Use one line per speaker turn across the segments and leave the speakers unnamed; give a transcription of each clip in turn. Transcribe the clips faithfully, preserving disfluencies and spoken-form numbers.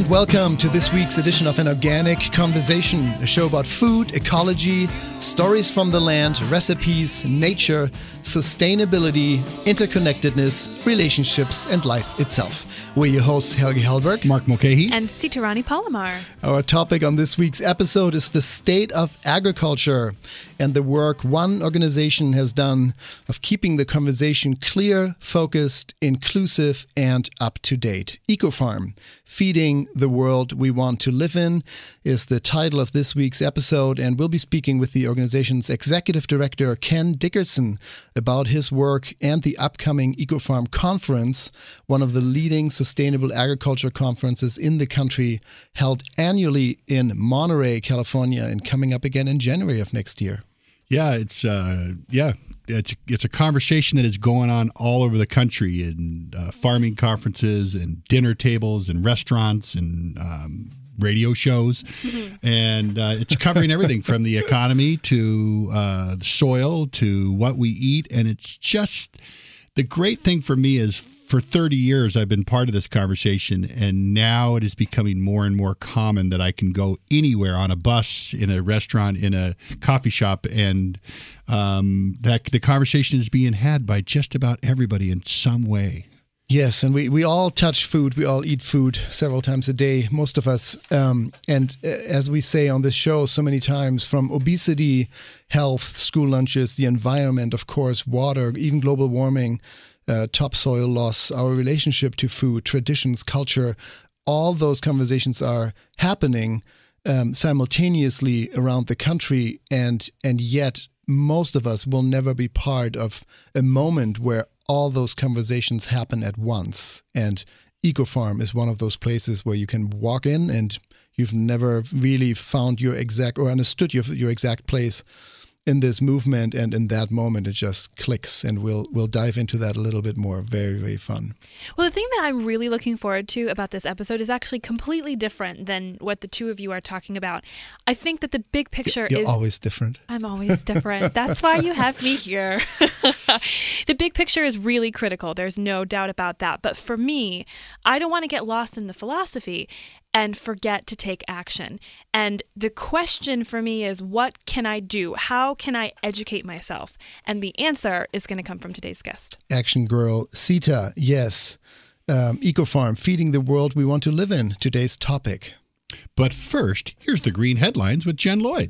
And welcome to this week's edition of An Organic Conversation, a show about food, ecology, stories from the land, recipes, nature, sustainability, interconnectedness, relationships, and life itself. We're your hosts, Helge Hellberg,
Mark Mulcahy,
and Sitarani Palomar.
Our topic on this week's episode is the state of agriculture and the work one organization has done of keeping the conversation clear, focused, inclusive, and up-to-date. EcoFarm, Feeding the World We Want to Live In, is the title of this week's episode, and we'll be speaking with the organization's executive director, Ken Dickerson, about his work and the upcoming EcoFarm Conference, one of the leading sustainable agriculture conferences in the country, held annually in Monterey, California, and coming up again in January of next year.
Yeah, it's uh, yeah, it's it's a conversation that is going on all over the country in uh, farming conferences and dinner tables and restaurants and um, radio shows, mm-hmm. and uh, it's covering everything from the economy to uh, the soil to what we eat, and it's just the great thing for me is. For thirty years, I've been part of this conversation, and now it is becoming more and more common that I can go anywhere on a bus, in a restaurant, in a coffee shop, and um, that the conversation is being had by just about everybody in some way.
Yes, and we, we all touch food. We all eat food several times a day, most of us. Um, and as we say on this show so many times, from obesity, health, school lunches, the environment, of course, water, even global warming, Uh, topsoil loss, our relationship to food, traditions, culture, all those conversations are happening um, simultaneously around the country, and and yet most of us will never be part of a moment where all those conversations happen at once. And EcoFarm is one of those places where you can walk in and you've never really found your exact or understood your your exact place in this movement, and in that moment it just clicks, and we'll we'll dive into that a little bit more. Very, very fun.
Well, the thing that I'm really looking forward to about this episode is actually completely different than what the two of you are talking about. I think that the big picture
You're
is...
You're always different.
I'm always different. That's why you have me here. The big picture is really critical. There's no doubt about that. But for me, I don't want to get lost in the philosophy and forget to take action. And the question for me is, what can I do? How can I educate myself? And the answer is going to come from today's guest.
Action girl, Sita, yes. Um, EcoFarm, Feeding the World We Want to Live In, today's topic.
But first, here's the green headlines with Jen Lloyd.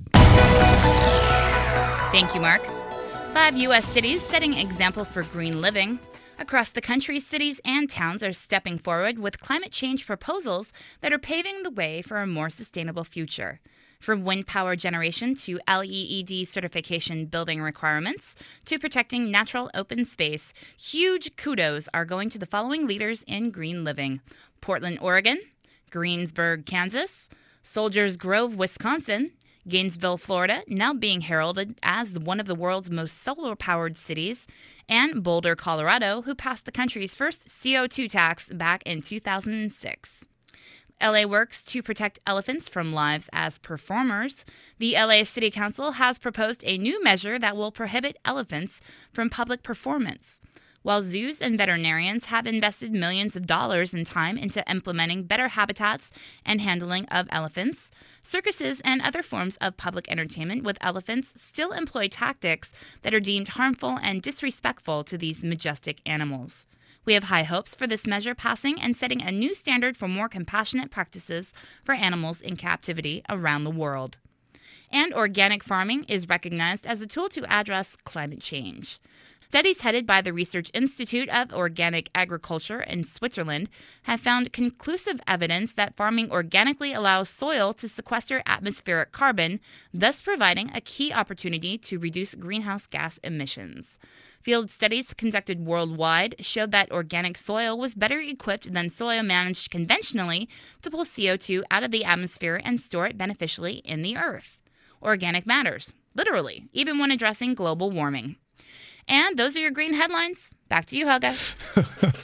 Thank you, Mark. Five U S cities setting example for green living. Across the country, cities and towns are stepping forward with climate change proposals that are paving the way for a more sustainable future. From wind power generation to L E E D certification building requirements to protecting natural open space, huge kudos are going to the following leaders in green living: Portland, Oregon; Greensburg, Kansas; Soldiers Grove, Wisconsin; Gainesville, Florida, now being heralded as one of the world's most solar-powered cities; and Boulder, Colorado, who passed the country's first C O two tax back in two thousand six. L A works to protect elephants from lives as performers. The L A City Council has proposed a new measure that will prohibit elephants from public performance. While zoos and veterinarians have invested millions of dollars in time into implementing better habitats and handling of elephants, circuses and other forms of public entertainment with elephants still employ tactics that are deemed harmful and disrespectful to these majestic animals. We have high hopes for this measure passing and setting a new standard for more compassionate practices for animals in captivity around the world. And organic farming is recognized as a tool to address climate change. Studies headed by the Research Institute of Organic Agriculture in Switzerland have found conclusive evidence that farming organically allows soil to sequester atmospheric carbon, thus providing a key opportunity to reduce greenhouse gas emissions. Field studies conducted worldwide showed that organic soil was better equipped than soil managed conventionally to pull C O two out of the atmosphere and store it beneficially in the earth. Organic matters, literally, even when addressing global warming. And those are your green headlines. Back to you, Helga.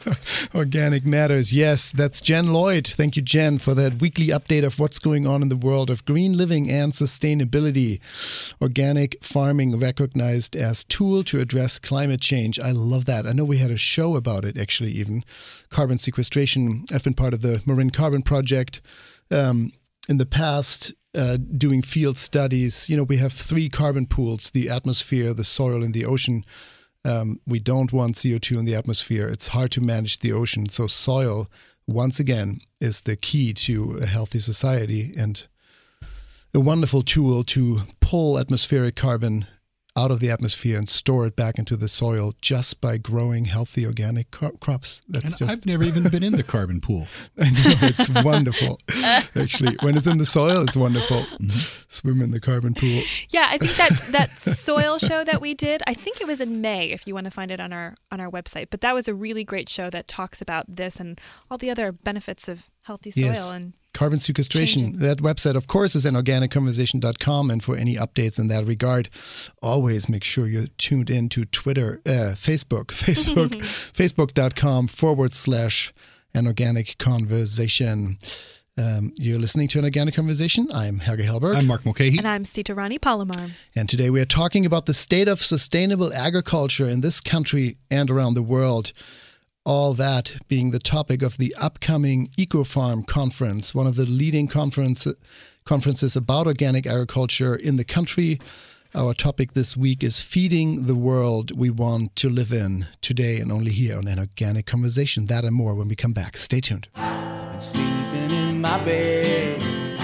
Organic Matters. Yes, that's Jen Lloyd. Thank you, Jen, for that weekly update of what's going on in the world of green living and sustainability. Organic farming recognized as tool to address climate change. I love that. I know we had a show about it, actually, even. Carbon sequestration. I've been part of the Marin Carbon Project um, in the past, uh, doing field studies. You know, we have three carbon pools, the atmosphere, the soil, and the ocean. Um, we don't want C O two in the atmosphere. It's hard to manage the ocean. So soil, once again, is the key to a healthy society and a wonderful tool to pull atmospheric carbon out of the atmosphere and store it back into the soil just by growing healthy organic cro- crops. That's
and
just
I've never even been in the carbon pool.
I know, it's wonderful. Actually, when it's in the soil, it's wonderful. Mm-hmm. Swim in the carbon pool.
Yeah, I think that that soil show that we did, I think it was in May, if you want to find it on our on our website. But that was a really great show that talks about this and all the other benefits of healthy soil.
Yes.
And
carbon sequestration.
Changing.
That website, of course, is in organic conversation dot com. And for any updates in that regard, always make sure you're tuned in to Twitter, uh, Facebook, Facebook, facebook.com forward slash an organic conversation. Um, you're listening to An Organic Conversation. I'm Helge Hellberg.
I'm Mark Mulcahy.
And I'm Sita Rani Palomar.
And today we are talking about the state of sustainable agriculture in this country and around the world. All that being the topic of the upcoming EcoFarm Conference, one of the leading conference, conferences about organic agriculture in the country. Our topic this week is feeding the world we want to live in, today and only here on An Organic Conversation. That and more when we come back. Stay tuned.
Sleeping in my bed,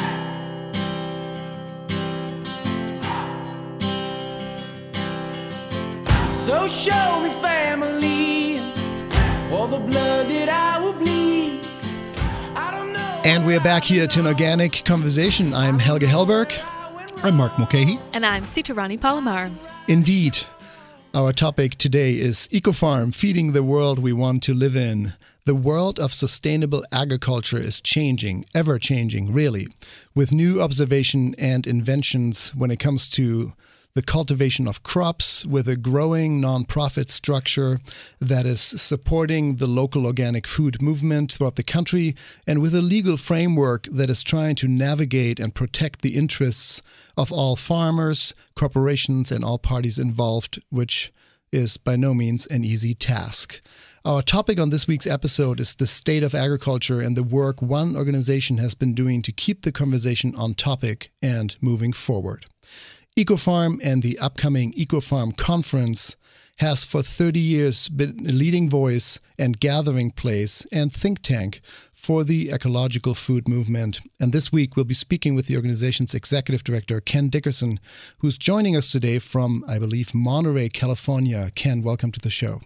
so show me family, all the blood that I will bleed. I don't know.
And we are back here at An Organic Conversation. I'm Helge Hellberg.
I'm Mark Mulcahy.
And I'm Sita Rani Palomar.
Indeed. Our topic today is EcoFarm, feeding the world we want to live in. The world of sustainable agriculture is changing, ever changing, really, with new observation and inventions when it comes to the cultivation of crops, with a growing nonprofit structure that is supporting the local organic food movement throughout the country, and with a legal framework that is trying to navigate and protect the interests of all farmers, corporations, and all parties involved, which is by no means an easy task. Our topic on this week's episode is the state of agriculture and the work one organization has been doing to keep the conversation on topic and moving forward. EcoFarm and the upcoming EcoFarm Conference has for thirty years been a leading voice and gathering place and think tank for the ecological food movement. And this week we'll be speaking with the organization's executive director, Ken Dickerson, who's joining us today from, I believe, Monterey, California. Ken, welcome to the show.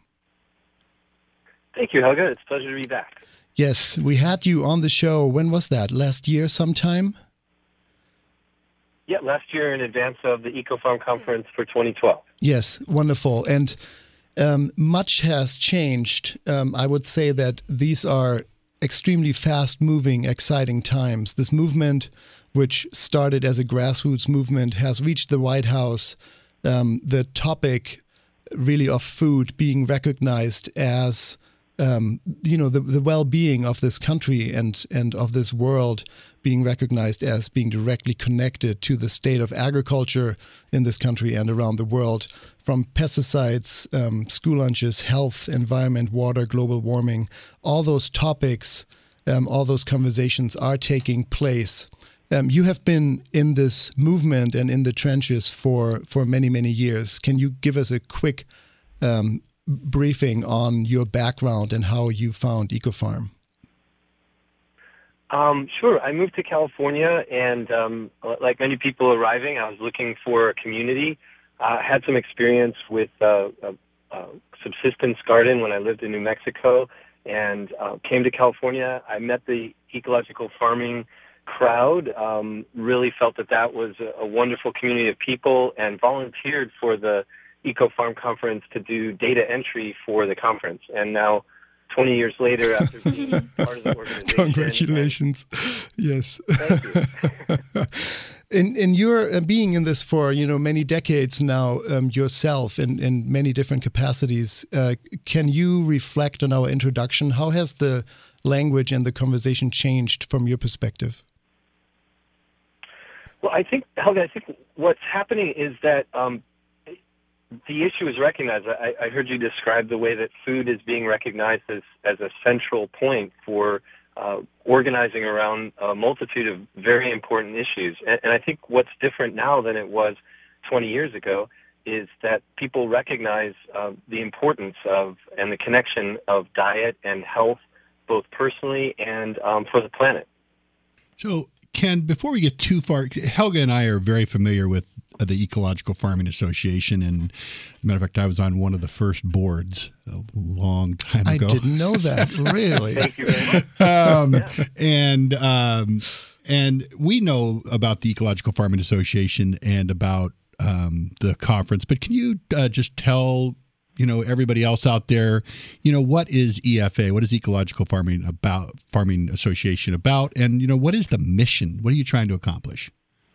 Thank you, Helga. It's a pleasure to be back.
Yes, we had you on the show. When was that? Last year sometime?
Yeah, last year in advance of the EcoFarm Conference for twenty twelve.
Yes, wonderful. And um, much has changed. Um, I would say that these are extremely fast-moving, exciting times. This movement, which started as a grassroots movement, has reached the White House. Um, the topic really of food being recognized as Um, you know, the, the well-being of this country and, and of this world being recognized as being directly connected to the state of agriculture in this country and around the world, from pesticides, um, school lunches, health, environment, water, global warming. All those topics, um, all those conversations are taking place. Um, you have been in this movement and in the trenches for, for many, many years. Can you give us a quick um briefing on your background and how you found EcoFarm?
Um, sure. I moved to California, and um, like many people arriving, I was looking for a community. I uh, had some experience with uh, a, a subsistence garden when I lived in New Mexico, and uh, came to California. I met the ecological farming crowd, um, really felt that that was a, a wonderful community of people, and volunteered for the EcoFarm Conference to do data entry for the conference. And now, twenty years later, after being part of the organization...
Congratulations.
And,
yes.
Thank you.
In in your uh, being in this for you know many decades now um, yourself in, in many different capacities, uh, can you reflect on our introduction? How has the language and the conversation changed from your perspective?
Well, I think, Helge, I think what's happening is that um, the issue is recognized. I, I heard you describe the way that food is being recognized as, as a central point for uh, organizing around a multitude of very important issues. And, and I think what's different now than it was twenty years ago is that people recognize uh, the importance of and the connection of diet and health, both personally and um, for the planet.
So, Ken, before we get too far, Helge and I are very familiar with the Ecological Farming Association, and as a matter of fact, I was on one of the first boards a long time ago.
I didn't know that, really.
Thank you very much.
um,
yeah.
And um, and we know about the Ecological Farming Association and about um, the conference, but can you uh, just tell you know everybody else out there, you know, what is E F A? What is Ecological Farming about? Farming Association about, and you know, what is the mission? What are you trying to accomplish?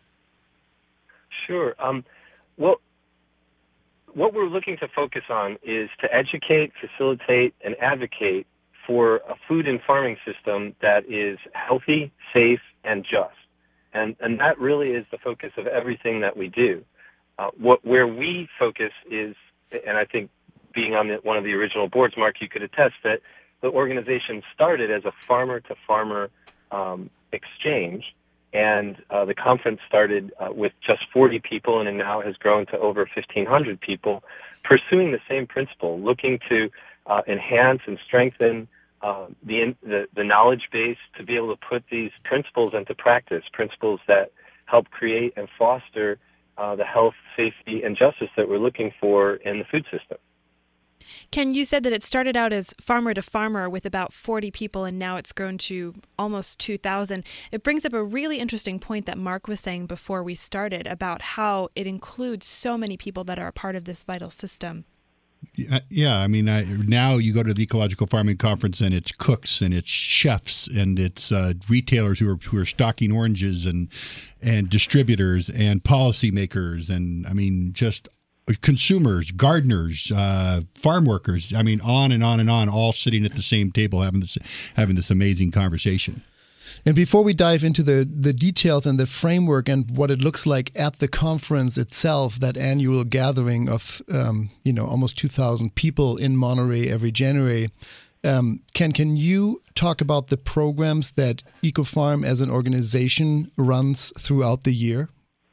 Sure. Um, well, what we're looking to focus on is to educate, facilitate, and advocate for a food and farming system that is healthy, safe, and just. And and that really is the focus of everything that we do. Uh, what where we focus is, and I think being on the, one of the original boards, Mark, you could attest that the organization started as a farmer-to-farmer um, exchange. And uh, the conference started uh, with just forty people, and it now has grown to over fifteen hundred people, pursuing the same principle, looking to uh, enhance and strengthen uh, the, the the knowledge base to be able to put these principles into practice, principles that help create and foster uh, the health, safety, and justice that we're looking for in the food system.
Ken, you said that it started out as farmer to farmer with about forty people, and now it's grown to almost two thousand. It brings up a really interesting point that Mark was saying before we started about how it includes so many people that are a part of this vital system.
Yeah, yeah. I mean, I, now you go to the Ecological Farming Conference, and it's cooks, and it's chefs, and it's uh, retailers who are who are stocking oranges, and and distributors, and policymakers, and I mean, just consumers, gardeners, uh, farm workers. I mean, on and on and on, all sitting at the same table having this having this amazing conversation.
And before we dive into the, the details and the framework and what it looks like at the conference itself, that annual gathering of um, you know almost two thousand people in Monterey every January, um, Ken, can you talk about the programs that EcoFarm as an organization runs throughout the year?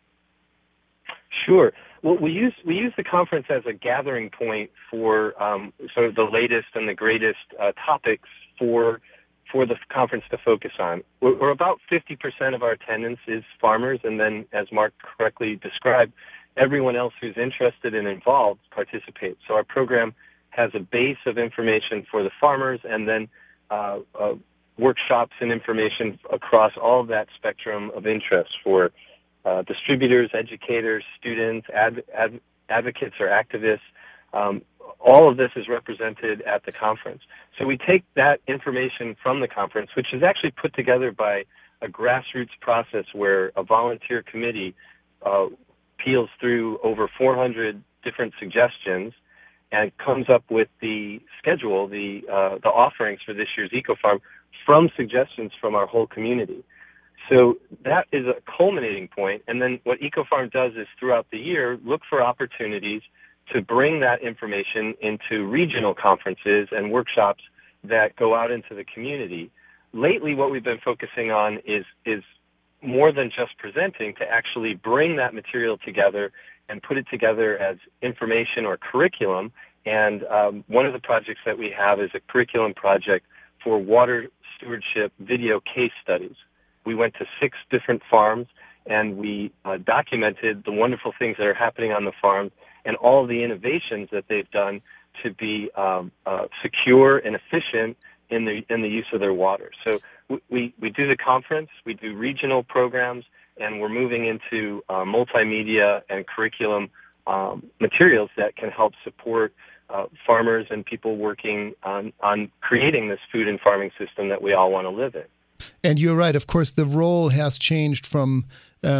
Sure. Well, we use we use the conference as a gathering point for um, sort of the latest and the greatest uh, topics for for the conference to focus on. We're, we're about fifty percent of our attendance is farmers, and then, as Mark correctly described, everyone else who's interested and involved participates. So our program has a base of information for the farmers, and then uh, uh, workshops and information across all of that spectrum of interest for Uh, distributors, educators, students, ad, ad, advocates or activists. Um, all of this is represented at the conference. So we take that information from the conference, which is actually put together by a grassroots process where a volunteer committee uh, peels through over four hundred different suggestions and comes up with the schedule, the uh, the offerings for this year's EcoFarm from suggestions from our whole community. So that is a culminating point. And then what EcoFarm does is throughout the year, look for opportunities to bring that information into regional conferences and workshops that go out into the community. Lately, what we've been focusing on is, is more than just presenting, to actually bring that material together and put it together as information or curriculum. And um, one of the projects that we have is a curriculum project for water stewardship video case studies. We went to six different farms, and we uh, documented the wonderful things that are happening on the farm and all the innovations that they've done to be um, uh, secure and efficient in the in the use of their water. So we, we do the conference, we do regional programs, and we're moving into uh, multimedia and curriculum um, materials that can help support uh, farmers and people working on, on creating this food and farming system that we all want to live in.
And you're right. Of course, the role has changed from um,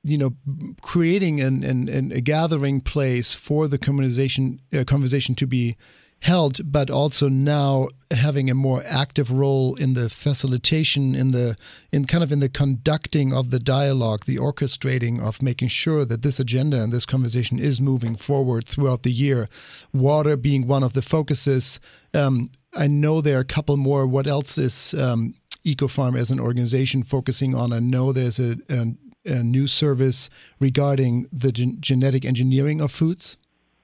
you know, creating an, an, an, a gathering place for the conversation, uh, conversation to be held, but also now having a more active role in the facilitation, in the in kind of in the conducting of the dialogue, the orchestrating of making sure that this agenda and this conversation is moving forward throughout the year. Water being one of the focuses. Um, I know there are a couple more. What else is um, EcoFarm as an organization focusing on? I know there's a, a, a new service regarding the gen- genetic engineering of foods.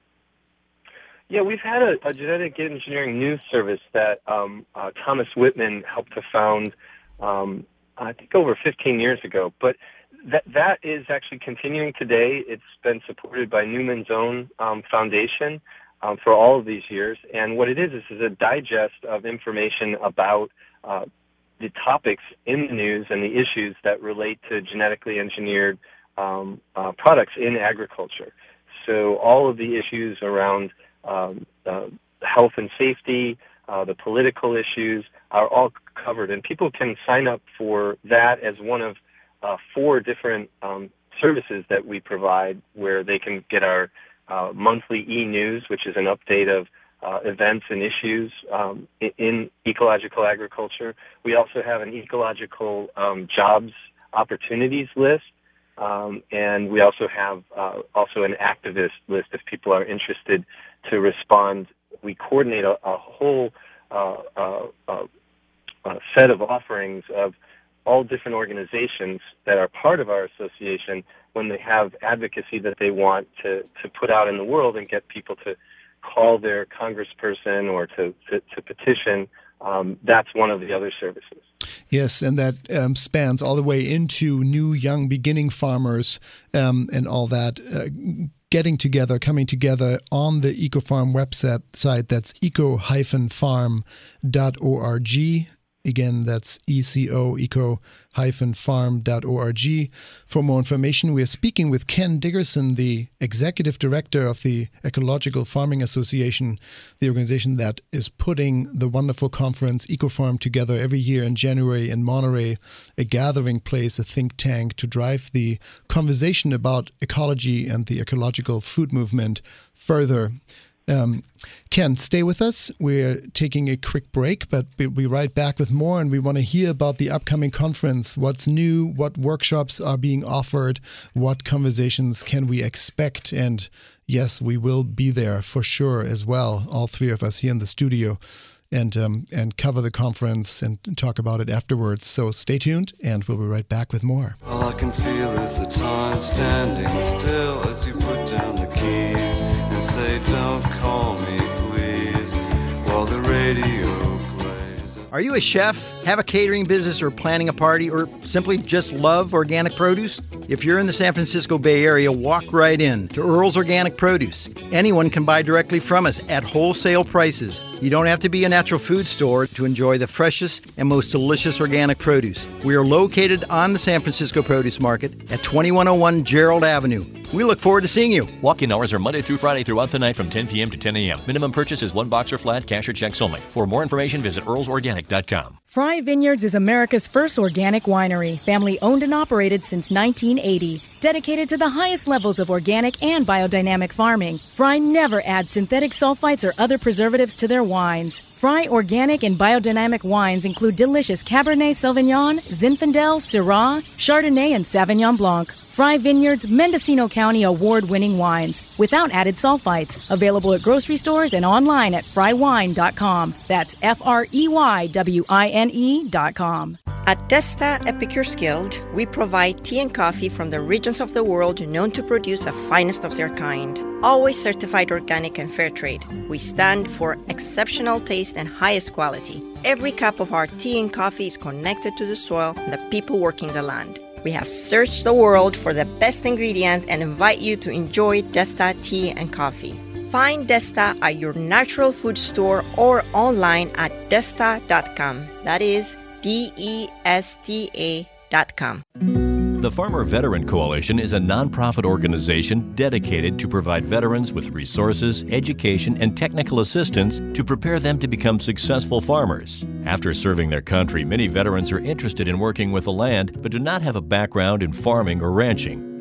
Yeah, we've had a, a genetic engineering news service that um, uh, Thomas Whitman helped to found, um, I think, over fifteen years ago. But that that is actually continuing today. It's been supported by Newman's Own um, Foundation um, for all of these years. And what it is, is is a digest of information about uh, the topics in the news and the issues that relate to genetically engineered um, uh, products in agriculture. So all of the issues around Um, uh, health and safety, uh, the political issues are all covered, and people can sign up for that as one of uh, four different um, services that we provide, where they can get our uh, monthly e-news, which is an update of uh, events and issues um, in, in ecological agriculture. We also have an ecological um, jobs opportunities list, um, and we also have uh, also an activist list if people are interested to respond. We coordinate a, a whole uh, uh, uh, uh, set of offerings of all different organizations that are part of our association when they have advocacy that they want to, to put out in the world and get people to call their congressperson or to, to, to petition. Um, that's one of the other services.
Yes, and that um, spans all the way into new, young, beginning farmers um, and all that. Uh, getting together, coming together on the EcoFarm website site. That's eco dash farm dot org. Again, that's E C O, eco dash farm dot org. For more information, we are speaking with Ken Diggerson, the Executive Director of the Ecological Farming Association, the organization that is putting the wonderful conference EcoFarm together every year in January in Monterey, a gathering place, a think tank to drive the conversation about ecology and the ecological food movement further. Um, Ken, stay with us. We're taking a quick break, but we'll be right back with more, and we want to hear about the upcoming conference. What's new? What workshops are being offered? What conversations can we expect? And yes, we will be there for sure as well, all three of us here in the studio, and um, and cover the conference and talk about it afterwards. So stay tuned, and we'll be right back with more.
All I can feel is the time standing still as you put down the keys and say, don't call me, please, while the radio plays.
Are you a chef, have a catering business, or planning a party, or simply just love organic produce? If you're in the San Francisco Bay Area, walk right in to Earl's Organic Produce. Anyone can buy directly from us at wholesale prices. You don't have to be a natural food store to enjoy the freshest and most delicious organic produce. We are located on the San Francisco Produce Market at twenty-one oh one Gerald Avenue. We look forward to seeing you.
Walk-in hours are Monday through Friday throughout the night from ten p.m. to ten a.m. Minimum purchase is one box or flat, cash or checks only. For more information, visit earls organic dot com.
Fry Vineyards is America's first organic winery, family-owned and operated since nineteen eighty. Dedicated to the highest levels of organic and biodynamic farming, Fry never adds synthetic sulfites or other preservatives to their wines. Fry organic and biodynamic wines include delicious Cabernet Sauvignon, Zinfandel, Syrah, Chardonnay, and Sauvignon Blanc. Fry Vineyards Mendocino County award-winning wines without added sulfites. Available at grocery stores and online at fry wine dot com. That's F R E Y W I N E dot com.
At Desta Epicures Guild, we provide tea and coffee from the regions of the world known to produce the finest of their kind. Always certified organic and fair trade, we stand for exceptional taste and highest quality. Every cup of our tea and coffee is connected to the soil and the people working the land. We have searched the world for the best ingredient and invite you to enjoy Desta tea and coffee. Find Desta at your natural food store or online at desta dot com. That is D E S T A dot com.
The Farmer Veteran Coalition is a nonprofit organization dedicated to provide veterans with resources, education, and technical assistance to prepare them to become successful farmers. After serving their country, many veterans are interested in working with the land but do not have a background in farming or ranching.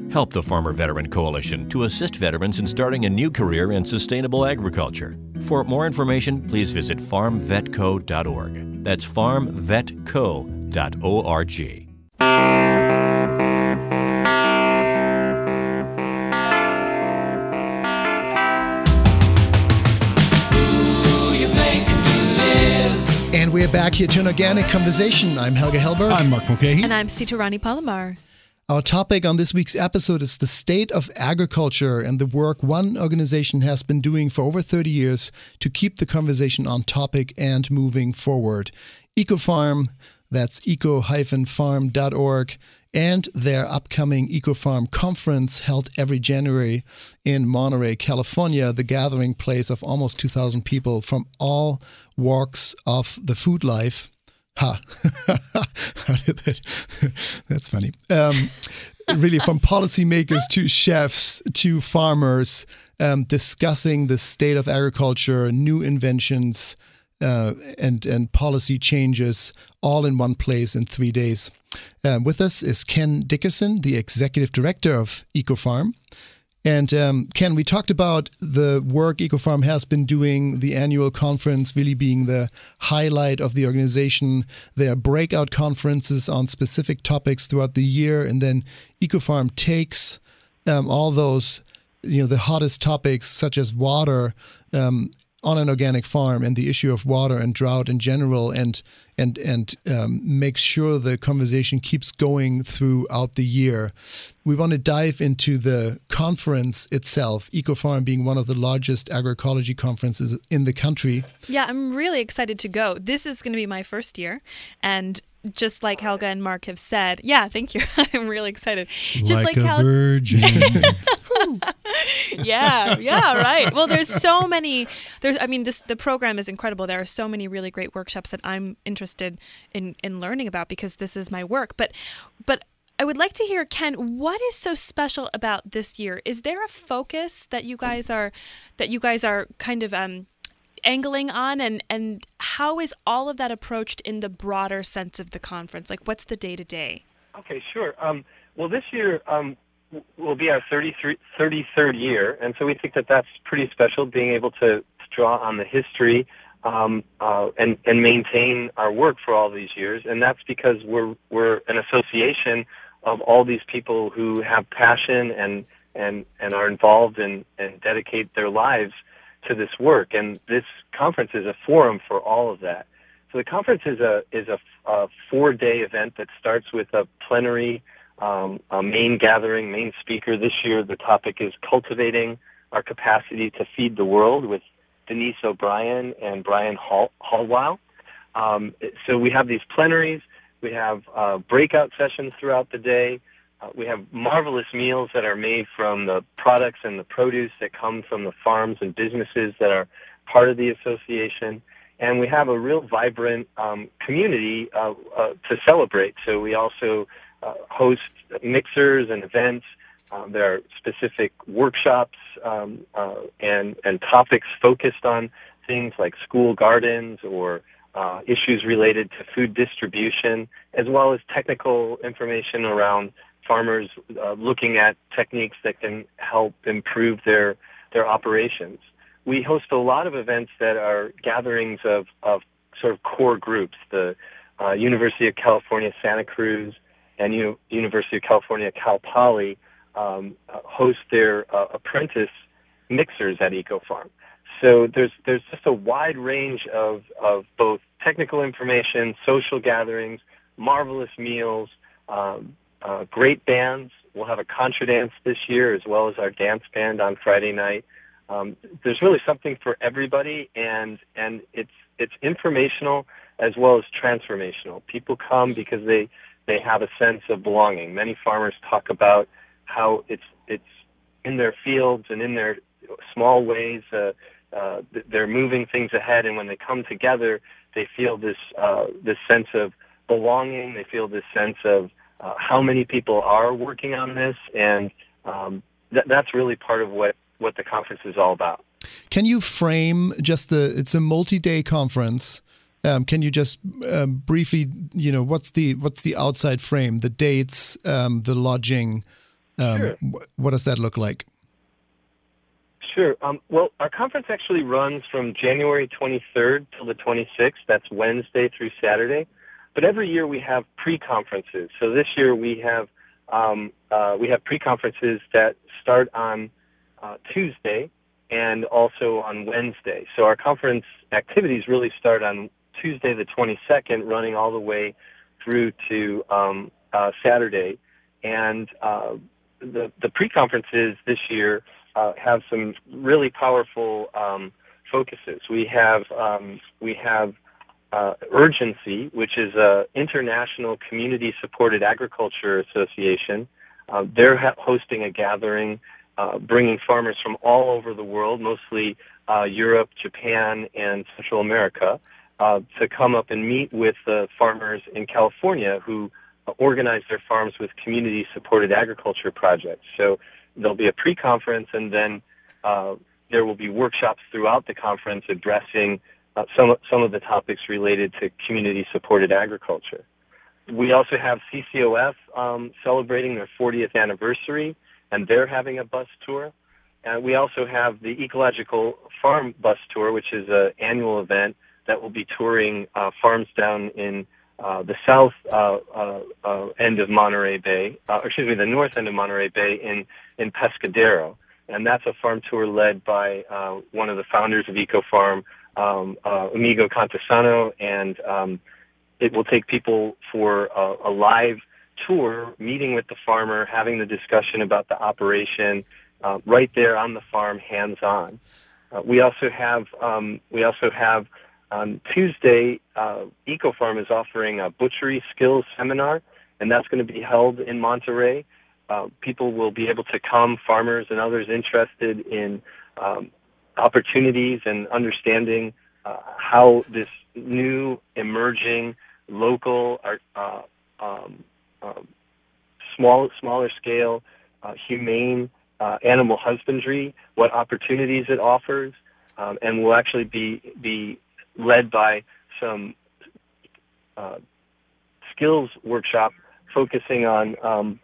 Help the Farmer Veteran Coalition to assist veterans in starting a new career in sustainable agriculture. For more information, please visit farm vet co dot org. That's farm vet co dot org.
And we're back here to an organic conversation. I'm Helge Hellberg.
I'm Mark Mulcahy.
And I'm Sita Rani Palomar.
Our topic on this week's episode is the state of agriculture and the work one organization has been doing for over thirty years to keep the conversation on topic and moving forward. EcoFarm, that's eco dash farm dot org, and their upcoming EcoFarm conference held every January in Monterey, California, the gathering place of almost two thousand people from all walks of the food life. Ha! How did that? That's funny. Um, really, from policymakers to chefs to farmers, um, discussing the state of agriculture, new inventions, uh, and and policy changes, all in one place in three days. Um, with us is Ken Dickerson, the executive director of EcoFarm. And um, Ken, we talked about the work EcoFarm has been doing, the annual conference really being the highlight of the organization. There are breakout conferences on specific topics throughout the year, and then EcoFarm takes um, all those, you know, the hottest topics such as water um, on an organic farm and the issue of water and drought in general, and and and um, make sure the conversation keeps going throughout the year. We want to dive into the conference itself, EcoFarm being one of the largest agroecology conferences in the country.
Yeah, I'm really excited to go. This is going to be my first year, and just like Helga and Mark have said, yeah, thank you. I'm really excited. Just
like,
like
a
Hel-
virgin.
yeah, yeah, right. Well, there's so many. There's, I mean, this the program is incredible. There are so many really great workshops that I'm interested in in learning about because this is my work. But, but I would like to hear, Ken, what is so special about this year? Is there a focus that you guys are that you guys are kind of um, angling on, and and how is all of that approached in the broader sense of the conference? Like, what's the day to day?
Okay, sure. Um, well, this year um, will be our thirty-third year, and so we think that that's pretty special, being able to, to draw on the history um, uh, and, and maintain our work for all these years. And that's because we're we're an association of all these people who have passion and and, and are involved in, and dedicate their lives to this work. And this conference is a forum for all of that. So the conference is a is a, a four-day event that starts with a plenary, um, a main gathering, main speaker. This year the topic is cultivating our capacity to feed the world, with Denise O'Brien and Brian Hall- Hallwile. Um, so we have these plenaries. We have uh, breakout sessions throughout the day. Uh, we have marvelous meals that are made from the products and the produce that come from the farms and businesses that are part of the association. And we have a real vibrant um, community uh, uh, to celebrate. So we also uh, host mixers and events. Um, there are specific workshops um, uh, and, and topics focused on things like school gardens or uh, issues related to food distribution, as well as technical information around farmers uh, looking at techniques that can help improve their their operations. We host a lot of events that are gatherings of, of sort of core groups. The uh, University of California, Santa Cruz, and U- University of California, Cal Poly um, uh, host their uh, apprentice mixers at EcoFarm. So there's there's just a wide range of, of both technical information, social gatherings, marvelous meals, um, uh, great bands. We'll have a contra dance this year, as well as our dance band on Friday night. Um, there's really something for everybody, and and it's it's informational as well as transformational. People come because they they have a sense of belonging. Many farmers talk about how it's it's in their fields and in their small ways. Uh, uh, they're moving things ahead, and when they come together, they feel this uh, this sense of belonging. They feel this sense of uh, how many people are working on this, and um, th- that's really part of what. what the conference is all about.
Can you frame just the, it's a multi-day conference. Um, can you just uh, briefly, you know, what's the what's the outside frame, the dates, um, the lodging, Um,
Sure.
wh- what does that look like?
Sure. Um, well, our conference actually runs from January twenty-third till the twenty-sixth. That's Wednesday through Saturday. But every year we have pre-conferences. So this year we have um, uh, we have pre-conferences that start on uh, Tuesday and also on Wednesday. So our conference activities really start on Tuesday the twenty-second, running all the way through to um, uh, Saturday. And uh, the the pre-conferences this year uh, have some really powerful um, focuses. We have um, we have uh, Urgency, which is a international community-supported agriculture association. Uh, they're ha- hosting a gathering, uh, bringing farmers from all over the world, mostly uh, Europe, Japan, and Central America, uh, to come up and meet with the farmers in California who organize their farms with community-supported agriculture projects. So there'll be a pre-conference, and then uh, there will be workshops throughout the conference addressing uh, some some of the topics related to community-supported agriculture. We also have C C O F um, celebrating their fortieth anniversary, and they're having a bus tour. And we also have the Ecological Farm Bus Tour, which is an annual event that will be touring uh, farms down in uh, the south uh, uh, uh, end of Monterey Bay, uh, excuse me, the north end of Monterey Bay in, in Pescadero. And that's a farm tour led by uh, one of the founders of EcoFarm, um, uh, Amigo Contasano, and um, it will take people for a, a live tour, meeting with the farmer, having the discussion about the operation, uh, right there on the farm, hands-on. Uh, we also have um, we also have on Tuesday, uh, EcoFarm is offering a butchery skills seminar, and that's going to be held in Monterey. Uh, people will be able to come, farmers and others interested in um, opportunities and understanding uh, how this new, emerging, local, uh, um, uh, small, smaller scale, uh, humane uh, animal husbandry, what opportunities it offers, um, and will actually be be led by some uh, skills workshop focusing on um,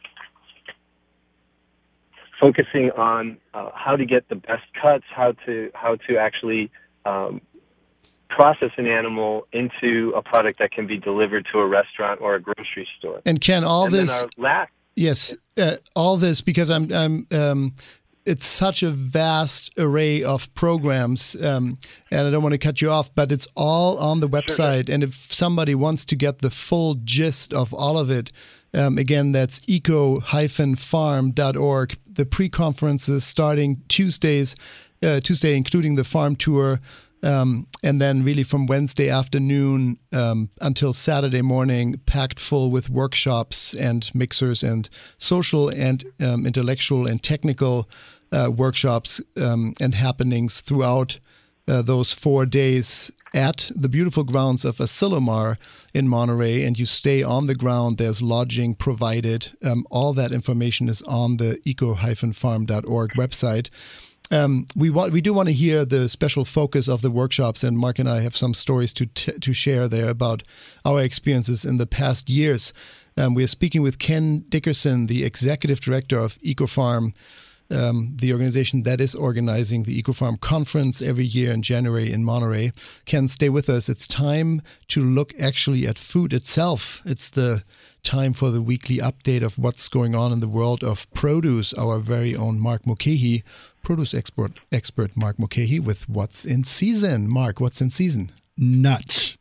focusing on uh, how to get the best cuts, how to how to actually um, process an animal into a product that can be delivered to a restaurant or a grocery store.
And Ken, all
and
this,
then our last,
yes, uh, all this because I'm, I'm, um, it's such a vast array of programs, um, and I don't want to cut you off, but it's all on the website. Sure. And if somebody wants to get the full gist of all of it, um, again, that's eco dash farm dot org. The pre-conferences starting Tuesdays, uh, Tuesday, including the farm tour. Um, and then really from Wednesday afternoon um, until Saturday morning, packed full with workshops and mixers and social and um, intellectual and technical uh, workshops um, and happenings throughout uh, those four days at the beautiful grounds of Asilomar in Monterey. And you stay on the ground. There's lodging provided. Um, all that information is on the eco dash farm dot org website. Um, we want, we do want to hear the special focus of the workshops, and Mark and I have some stories to t- to share there about our experiences in the past years. Um, we are speaking with Ken Dickerson, the executive director of EcoFarm, um, the organization that is organizing the EcoFarm conference every year in January in Monterey. Ken, stay with us. It's time to look actually at food itself. It's the time for the weekly update of what's going on in the world of produce. Our very own Mark Mulcahy, produce expert, expert Mark Mulcahy with What's in Season. Mark, what's in season?
Nuts.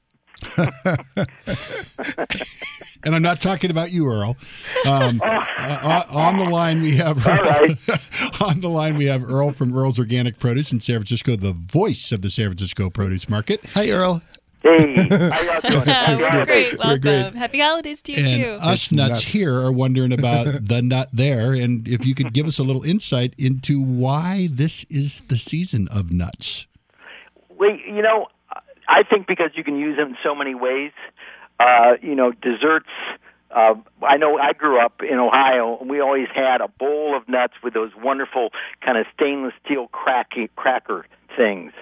And I'm not talking about you, Earl. Um, uh, on the line we have Earl, on the line we have Earl from Earl's Organic Produce in San Francisco, the voice of the San Francisco produce market.
Hi, Earl.
Hey, how y'all doing?
We're great. Welcome.
great.
Happy holidays to you
And
too.
us nuts, nuts here are wondering about the nut there, and if you could give us a little insight into why this is the season of nuts.
Well, you know, I think because you can use them in so many ways. Uh, you know, desserts. Uh, I know I grew up in Ohio, and we always had a bowl of nuts with those wonderful kind of stainless steel cracky, cracker things.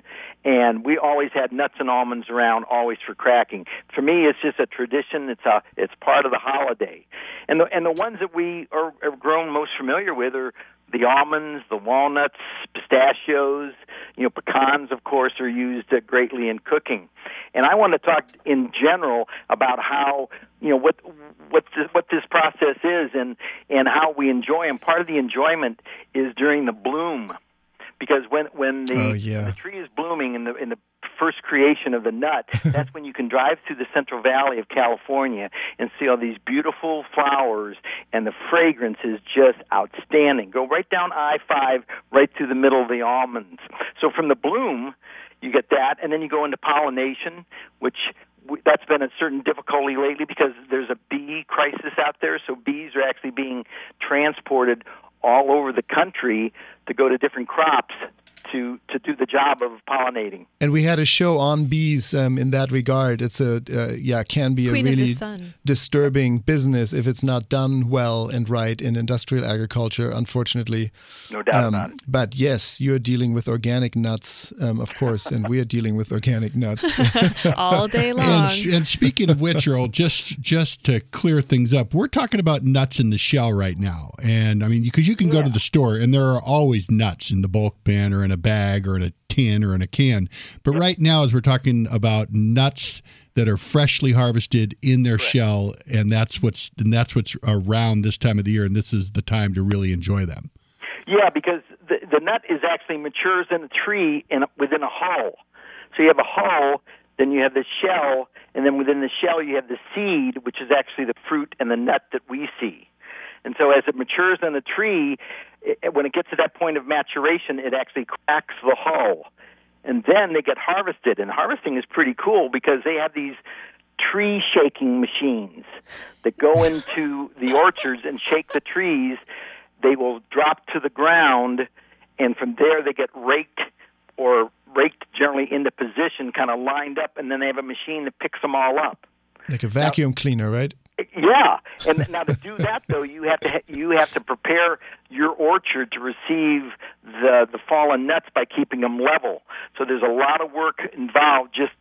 And we always had nuts and almonds around, always for cracking. For me, it's just a tradition. It's a it's part of the holiday. And the and the ones that we are, are grown most familiar with are the almonds, the walnuts, pistachios, you know, pecans, of course, are used uh, greatly in cooking. And I want to talk in general about how, you know, what what this, what this process is and, and how we enjoy them. Part of the enjoyment is during the bloom, because when when the,
oh, yeah.
the tree is blooming in the in the first creation of the nut, that's when you can drive through the Central Valley of California and see all these beautiful flowers, and the fragrance is just outstanding. Go right down I five, right through the middle of the almonds. So from the bloom, you get that, and then you go into pollination, which that's been a certain difficulty lately because there's a bee crisis out there, so bees are actually being transported all over the country to go to different crops to, to do the job of pollinating.
And we had a show on bees um, in that regard. It's a uh, yeah, can be
Queen
a
of the
really
sun.
disturbing business if it's not done well and right in industrial agriculture, unfortunately.
No doubt
um,
about it.
But yes, you're dealing with organic nuts, um, of course, and we're dealing with organic nuts.
All day long.
And, and speaking of which, Earl, just just to clear things up, we're talking about nuts in the shell right now. And I mean, because you can
yeah.
go to the store and there are always nuts in the bulk bin or in a bag or in a tin or in a can. But right now, as we're talking about nuts that are freshly harvested in their
Correct.
shell, and that's what's and that's what's around this time of the year, and this is the time to really enjoy them.
Yeah, because the, the nut is actually matures in a tree in, within a hull. So you have a hull, then you have the shell, and then within the shell you have the seed, which is actually the fruit and the nut that we see. And so as it matures in the tree, it, when it gets to that point of maturation, it actually cracks the hull. And then they get harvested. And harvesting is pretty cool because they have these tree shaking machines that go into the orchards and shake the trees. They will drop to the ground, and from there they get raked or raked generally into position, kind of lined up, and then they have a machine that picks them all up.
Like a vacuum now, cleaner, right?
Yeah, and now to do that though, you have to ha- you have to prepare your orchard to receive the the fallen nuts by keeping them level. So there's a lot of work involved just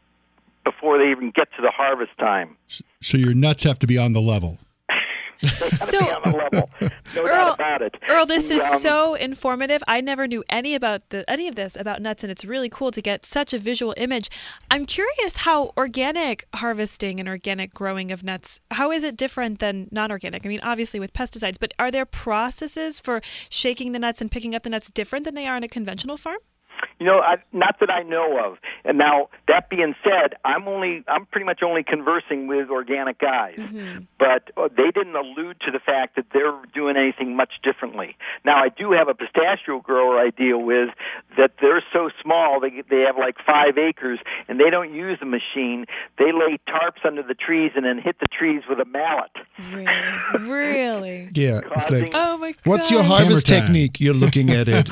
before they even get to the harvest time.
So your nuts have to be on the level.
So,
on the level. No
Earl,
doubt about it.
Earl, this is
um,
so informative. I never knew any about the any of this about nuts, and it's really cool to get such a visual image. I'm curious how organic harvesting and organic growing of nuts, how is it different than non-organic? I mean, obviously with pesticides, but are there processes for shaking the nuts and picking up the nuts different than they are in a conventional farm?
You know, I, not that I know of. And now, that being said, I'm only I'm pretty much only conversing with organic guys. Mm-hmm. But uh, they didn't allude to the fact that they're doing anything much differently. Now, I do have a pistachio grower I deal with that they're so small, they they have like five acres, and they don't use the machine. They lay tarps under the trees and then hit the trees with a mallet.
Really? Really?
Yeah. It's like,
oh my God.
What's your harvest technique? You're looking at it.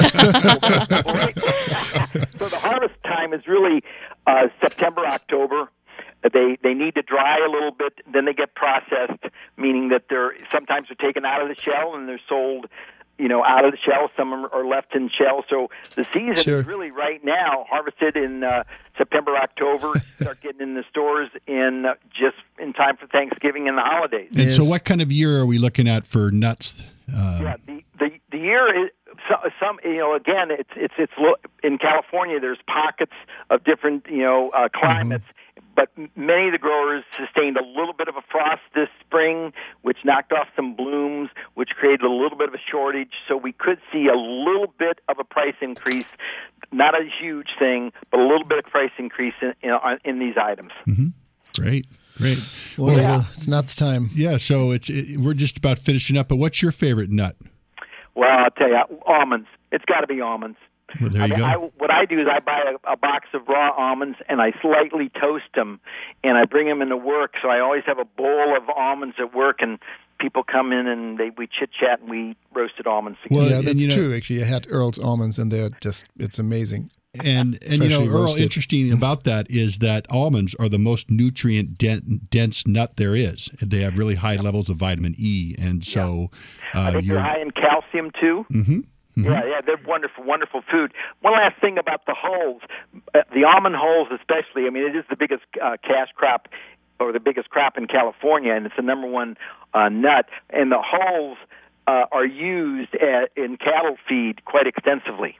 So the harvest time is really uh, September, October. They they need to dry a little bit, then they get processed, meaning that they're sometimes they're taken out of the shell and they're sold, you know, out of the shell. Some are left in shell. So the season
sure.
is really right now, harvested in uh, September, October. Start getting in the stores in uh, just in time for Thanksgiving and the holidays.
And yes. So, what kind of year are we looking at for nuts? Uh,
yeah, the the the year is. So, some, you know, again, it's it's it's in California. There's pockets of different, you know, uh, climates, mm-hmm. but many of the growers sustained a little bit of a frost this spring, which knocked off some blooms, which created a little bit of a shortage. So we could see a little bit of a price increase, not a huge thing, but a little bit of price increase in in, in these items.
Mm-hmm. Great. Great.
Well, yeah. It's nuts time.
Yeah. So it's it, we're just about finishing up. But what's your favorite nut?
Well, I'll tell you, almonds. It's got to be almonds.
Well, there you
I,
go.
I, what I do is I buy a, a box of raw almonds, and I slightly toast them, and I bring them into work. So I always have a bowl of almonds at work, and people come in, and they we chit-chat, and we roasted almonds together.
Well, yeah, that's
you know,
true, actually. I had Earl's almonds, and they're just, it's amazing.
And, and you know, Earl, roasted. Interesting about that is that almonds are the most nutrient dense nut there is. They have really high levels of vitamin E, and so
yeah. uh, I think they're high in calcium too.
Mm-hmm. Mm-hmm.
Yeah, yeah, they're wonderful, wonderful food. One last thing about the hulls, uh, the almond hulls especially. I mean, it is the biggest uh, cash crop, or the biggest crop in California, and it's the number one uh, nut. And the hulls uh, are used at, in cattle feed quite extensively.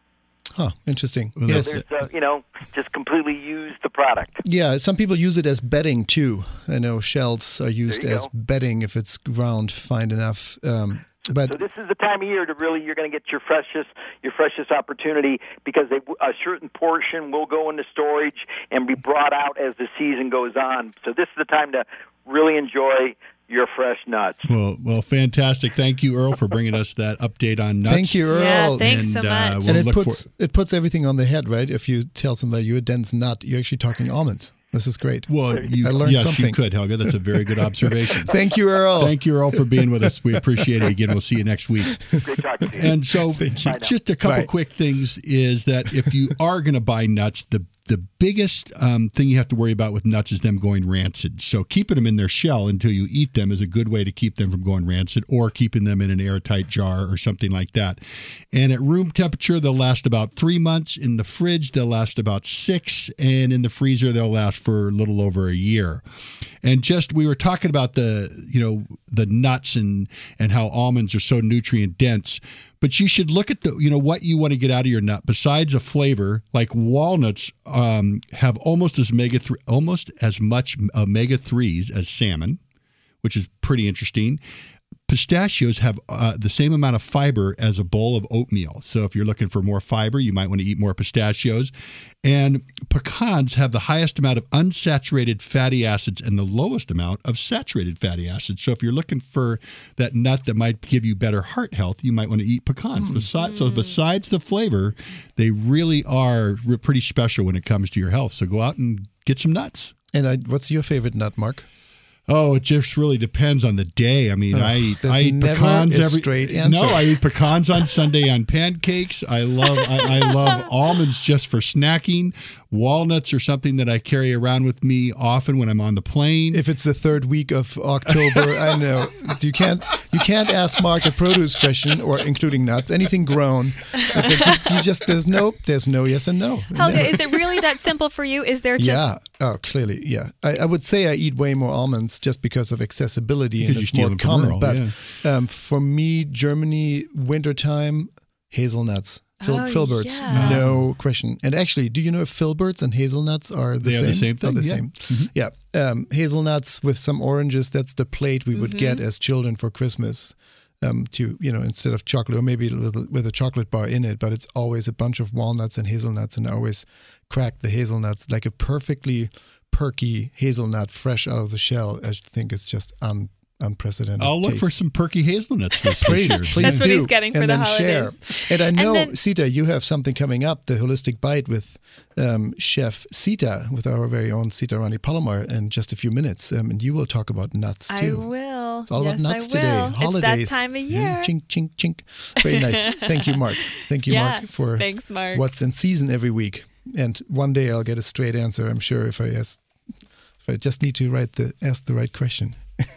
Huh, interesting.
So
Yes.
there's, uh, you know, just completely use the product.
Yeah, some people use it as bedding too. I know shells are used
There you
as
go.
bedding if it's ground fine enough. Um, but
So this is the time of year to really, you're going to get your freshest, your freshest opportunity, because they, a certain portion will go into storage and be brought out as the season goes on. So this is the time to really enjoy your fresh nuts.
Well, well, fantastic. Thank you, Earl, for bringing us that update on nuts.
Thank you, Earl.
Yeah, thanks
and,
so
uh,
much.
we'll
and it
look
puts
for-
it puts everything on the head, right? If you tell somebody you're a dense nut, you're actually talking almonds. This is great.
Well, you,
I learned
yes,
something.
you could, Helga. That's a very good observation.
Thank you, Earl.
Thank you, Earl, for being with us. We appreciate it. Again, we'll see you next week.
Great talking to you.
And so, just a couple
Bye.
quick things is that if you are going to buy nuts, the the biggest um, thing you have to worry about with nuts is them going rancid. So keeping them in their shell until you eat them is a good way to keep them from going rancid, or keeping them in an airtight jar or something like that. And at room temperature, they'll last about three months. In the fridge, they'll last about six. And in the freezer, they'll last for a little over a year. And just, we were talking about the, you know, the nuts and, and how almonds are so nutrient dense. But you should look at the, you know, what you want to get out of your nut. Besides a flavor, like walnuts um, have almost as omega three, almost as much omega threes as salmon, which is pretty interesting. Pistachios have uh, the same amount of fiber as a bowl of oatmeal. So if you're looking for more fiber, you might want to eat more pistachios. And pecans have the highest amount of unsaturated fatty acids and the lowest amount of saturated fatty acids. So if you're looking for that nut that might give you better heart health, you might want to eat pecans. Mm. Besides, so besides the flavor, they really are re- pretty special when it comes to your health. So go out and get some nuts.
And I, what's your favorite nut, Mark?
Oh, it just really depends on the day. I mean,
Ugh,
I eat,
there's
I eat
never
pecans
a
every.
straight answer.
No, I eat pecans on Sunday on pancakes. I love I, I love almonds just for snacking. Walnuts are something that I carry around with me often when I'm on the plane.
If it's the third week of October, I know you can't you can't ask Mark a produce question, or including nuts, anything grown. It's like you, you just there's no there's no yes and no.
Helga,
Never.
is it really that simple for you? Is there just
Yeah. Oh, clearly, yeah. I, I would say I eat way more almonds just because of accessibility
Because
and
you
it's
steal
more
them from
common.
Earl,
But
yeah.
um, for me, Germany, wintertime, hazelnuts. Fil-
Oh,
filberts,
yeah.
no question. And actually, do you know if filberts and hazelnuts are the
They are
same?
the same
Are
thing,
the
yeah.
same.
Mhm.
Yeah. Um, hazelnuts with some oranges. That's the plate we would
Mm-hmm.
get as children for Christmas. Um, to you know, instead of chocolate, or maybe with a, with a chocolate bar in it, but it's always a bunch of walnuts and hazelnuts, and I always crack the hazelnuts like a perfectly perky hazelnut fresh out of the shell. I think it's just un, unprecedented.
I'll look
taste.
for some perky hazelnuts this, this
Please,
year.
please
That's what
do.
he's getting for
and
the
then share.
holidays.
And I know,
then-
Sita, you have something coming up, the Holistic Bite with um, Chef Sita, with our very own Sita Rani Palomar, in just a few minutes. Um, and you will talk about nuts,
I
too.
will.
It's all
yes,
about nuts
I
today.
will.
Holidays.
It's that time of
Yeah,
year.
chink, chink, chink. Very nice. Thank you, Mark. Thank you,
Yeah,
Mark, for
thanks, Mark.
what's in season every week. And one day I'll get a straight answer, I'm sure, if I ask, if I just need to write the ask the right question.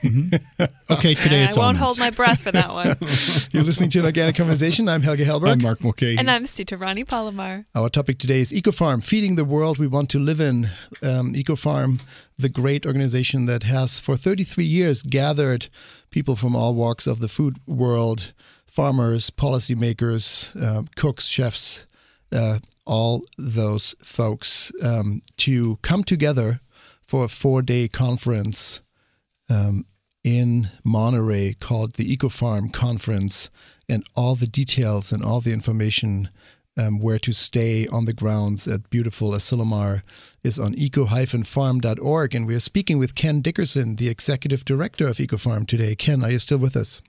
Okay, today
I
it's
won't
almonds.
hold my breath for that one.
You're listening to An Organic Conversation. I'm Helge Hellberg.
I'm Mark Mulcahy.
And I'm Sita Rani Palomar.
Our topic today is EcoFarm, feeding the world we want to live in. Um, EcoFarm, the great organization that has for thirty-three years gathered people from all walks of the food world, farmers, policymakers, uh, cooks, chefs, uh, all those folks um, to come together for a four-day conference um, in Monterey called the EcoFarm Conference, and all the details and all the information um, where to stay on the grounds at beautiful Asilomar is on eco dash farm dot org. And we are speaking with Ken Dickerson, the executive director of EcoFarm today. Ken, are you still with us?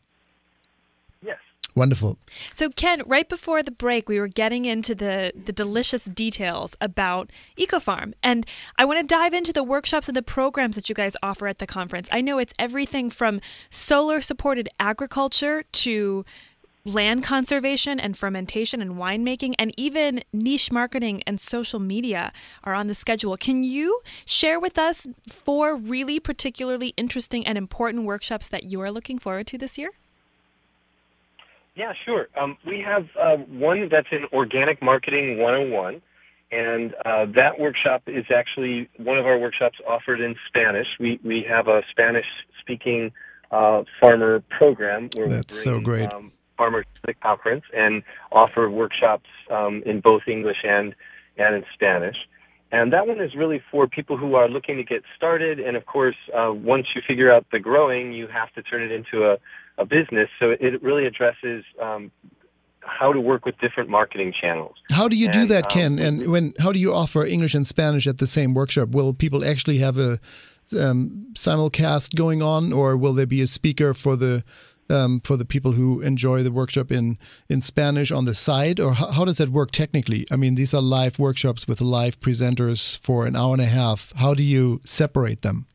Yes.
Wonderful.
So, Ken, right before the break, we were getting into the, the delicious details about EcoFarm. And I want to dive into the workshops and the programs that you guys offer at the conference. I know it's everything from solar-supported agriculture to land conservation and fermentation and winemaking, and even niche marketing and social media are on the schedule. Can you share with us four really particularly interesting and important workshops that you are looking forward to this year?
Yeah, sure. Um, we have uh, one that's in Organic Marketing one oh one, and uh, that workshop is actually one of our workshops offered in Spanish. We we have a Spanish-speaking uh, farmer program where
that's
we bring
so great.
Um, farmers to the conference and offer workshops um, in both English and and in Spanish. And that one is really for people who are looking to get started. And of course, uh, once you figure out the growing, you have to turn it into a, a business. So it really addresses um, how to work with different marketing channels.
How do you
and,
do that,
um,
Ken? And when how do you offer English and Spanish at the same workshop? Will people actually have a um, simulcast going on, or will there be a speaker for the Um, for the people who enjoy the workshop in, in Spanish on the side, or how, how does that work technically? I mean, these are live workshops with live presenters for an hour and a half. How do you separate them?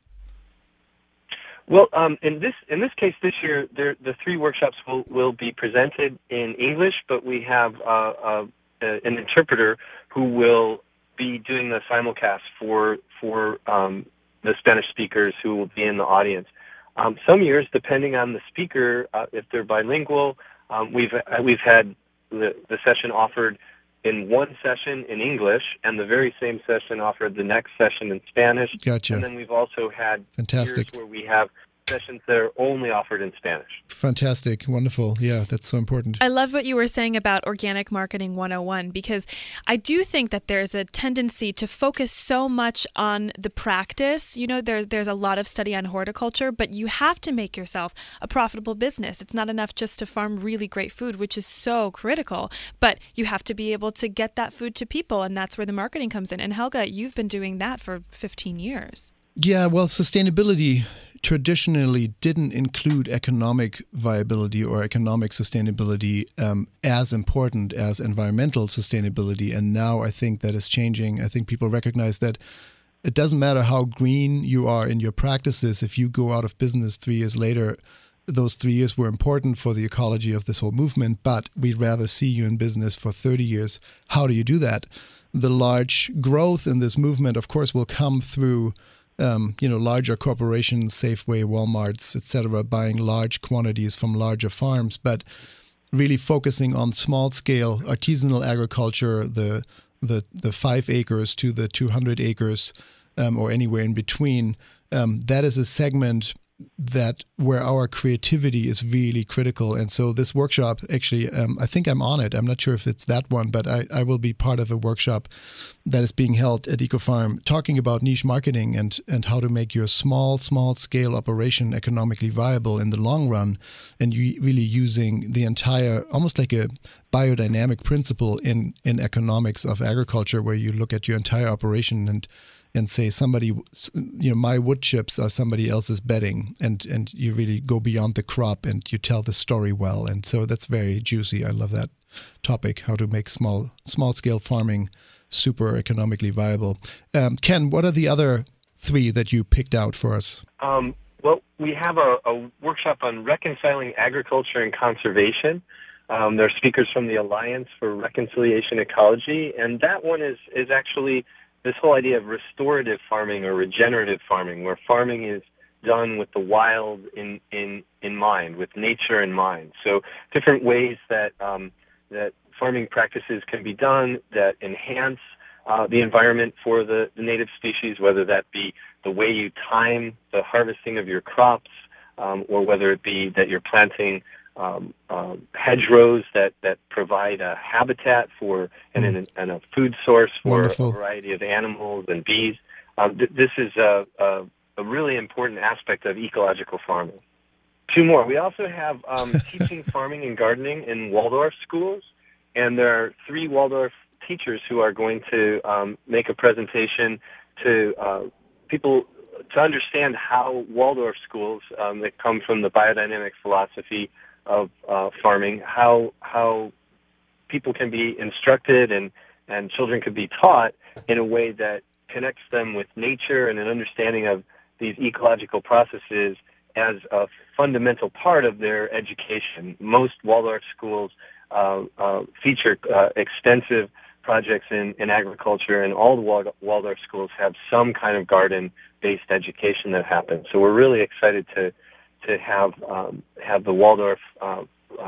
Well, um, in this in this case this year, there, the three workshops will, will be presented in English, but we have uh, uh, an interpreter who will be doing the simulcast for for um, the Spanish speakers who will be in the audience. Um, some years, depending on the speaker, uh, if they're bilingual, um, we've uh, we've had the, the session offered in one session in English, and the very same session offered the next session in Spanish.
Gotcha.
And then we've also had
Fantastic.
years where we have sessions that are only offered in Spanish.
Fantastic. Wonderful. Yeah, that's so important.
I love what you were saying about Organic Marketing one oh one, because I do think that there's a tendency to focus so much on the practice. You know, there, there's a lot of study on horticulture, but you have to make yourself a profitable business. It's not enough just to farm really great food, which is so critical, but you have to be able to get that food to people, and that's where the marketing comes in. And Helga, you've been doing that for fifteen years.
Yeah, well, sustainability traditionally didn't include economic viability or economic sustainability um, as important as environmental sustainability. And now I think that is changing. I think people recognize that it doesn't matter how green you are in your practices. If you go out of business three years later, those three years were important for the ecology of this whole movement, but we'd rather see you in business for thirty years. How do you do that? The large growth in this movement, of course, will come through Um, you know, larger corporations, Safeway, Walmarts, et cetera, buying large quantities from larger farms, but really focusing on small-scale artisanal agriculture, the the the five acres to the two hundred acres, um, or anywhere in between. Um, that is a segment that where our creativity is really critical. And so this workshop, actually, um, I think I'm on it. I'm not sure if it's that one, but I, I will be part of a workshop that is being held at EcoFarm talking about niche marketing and, and how to make your small, small scale operation economically viable in the long run. And you really using the entire, almost like a biodynamic principle in, in economics of agriculture, where you look at your entire operation and and say somebody, you know, my wood chips are somebody else's bedding, and, and you really go beyond the crop and you tell the story well. And so that's very juicy. I love that topic, how to make small, small scale farming super economically viable. Um, Ken, what are the other three that you picked out for us?
Um, well, we have a, a workshop on reconciling agriculture and conservation. Um, there are speakers from the Alliance for Reconciliation Ecology, and that one is, is actually this whole idea of restorative farming or regenerative farming, where farming is done with the wild in, in, in mind, with nature in mind. So different ways that um, that farming practices can be done that enhance uh, the environment for the, the native species, whether that be the way you time the harvesting of your crops, um, or whether it be that you're planting Um, uh, hedgerows that, that provide a habitat for and, mm. and, and a food source for
Wonderful.
a variety of animals and bees. Um, th- this is a, a, a really important aspect of ecological farming. Two more. We also have um, teaching farming and gardening in Waldorf schools, and there are three Waldorf teachers who are going to um, make a presentation to uh, people to understand how Waldorf schools um, that come from the biodynamic philosophy of uh, farming, how how people can be instructed and, and children can be taught in a way that connects them with nature and an understanding of these ecological processes as a fundamental part of their education. Most Waldorf schools uh, uh, feature uh, extensive projects in, in agriculture, and all the Waldorf schools have some kind of garden-based education that happens. So we're really excited to to have um, have the Waldorf uh, uh,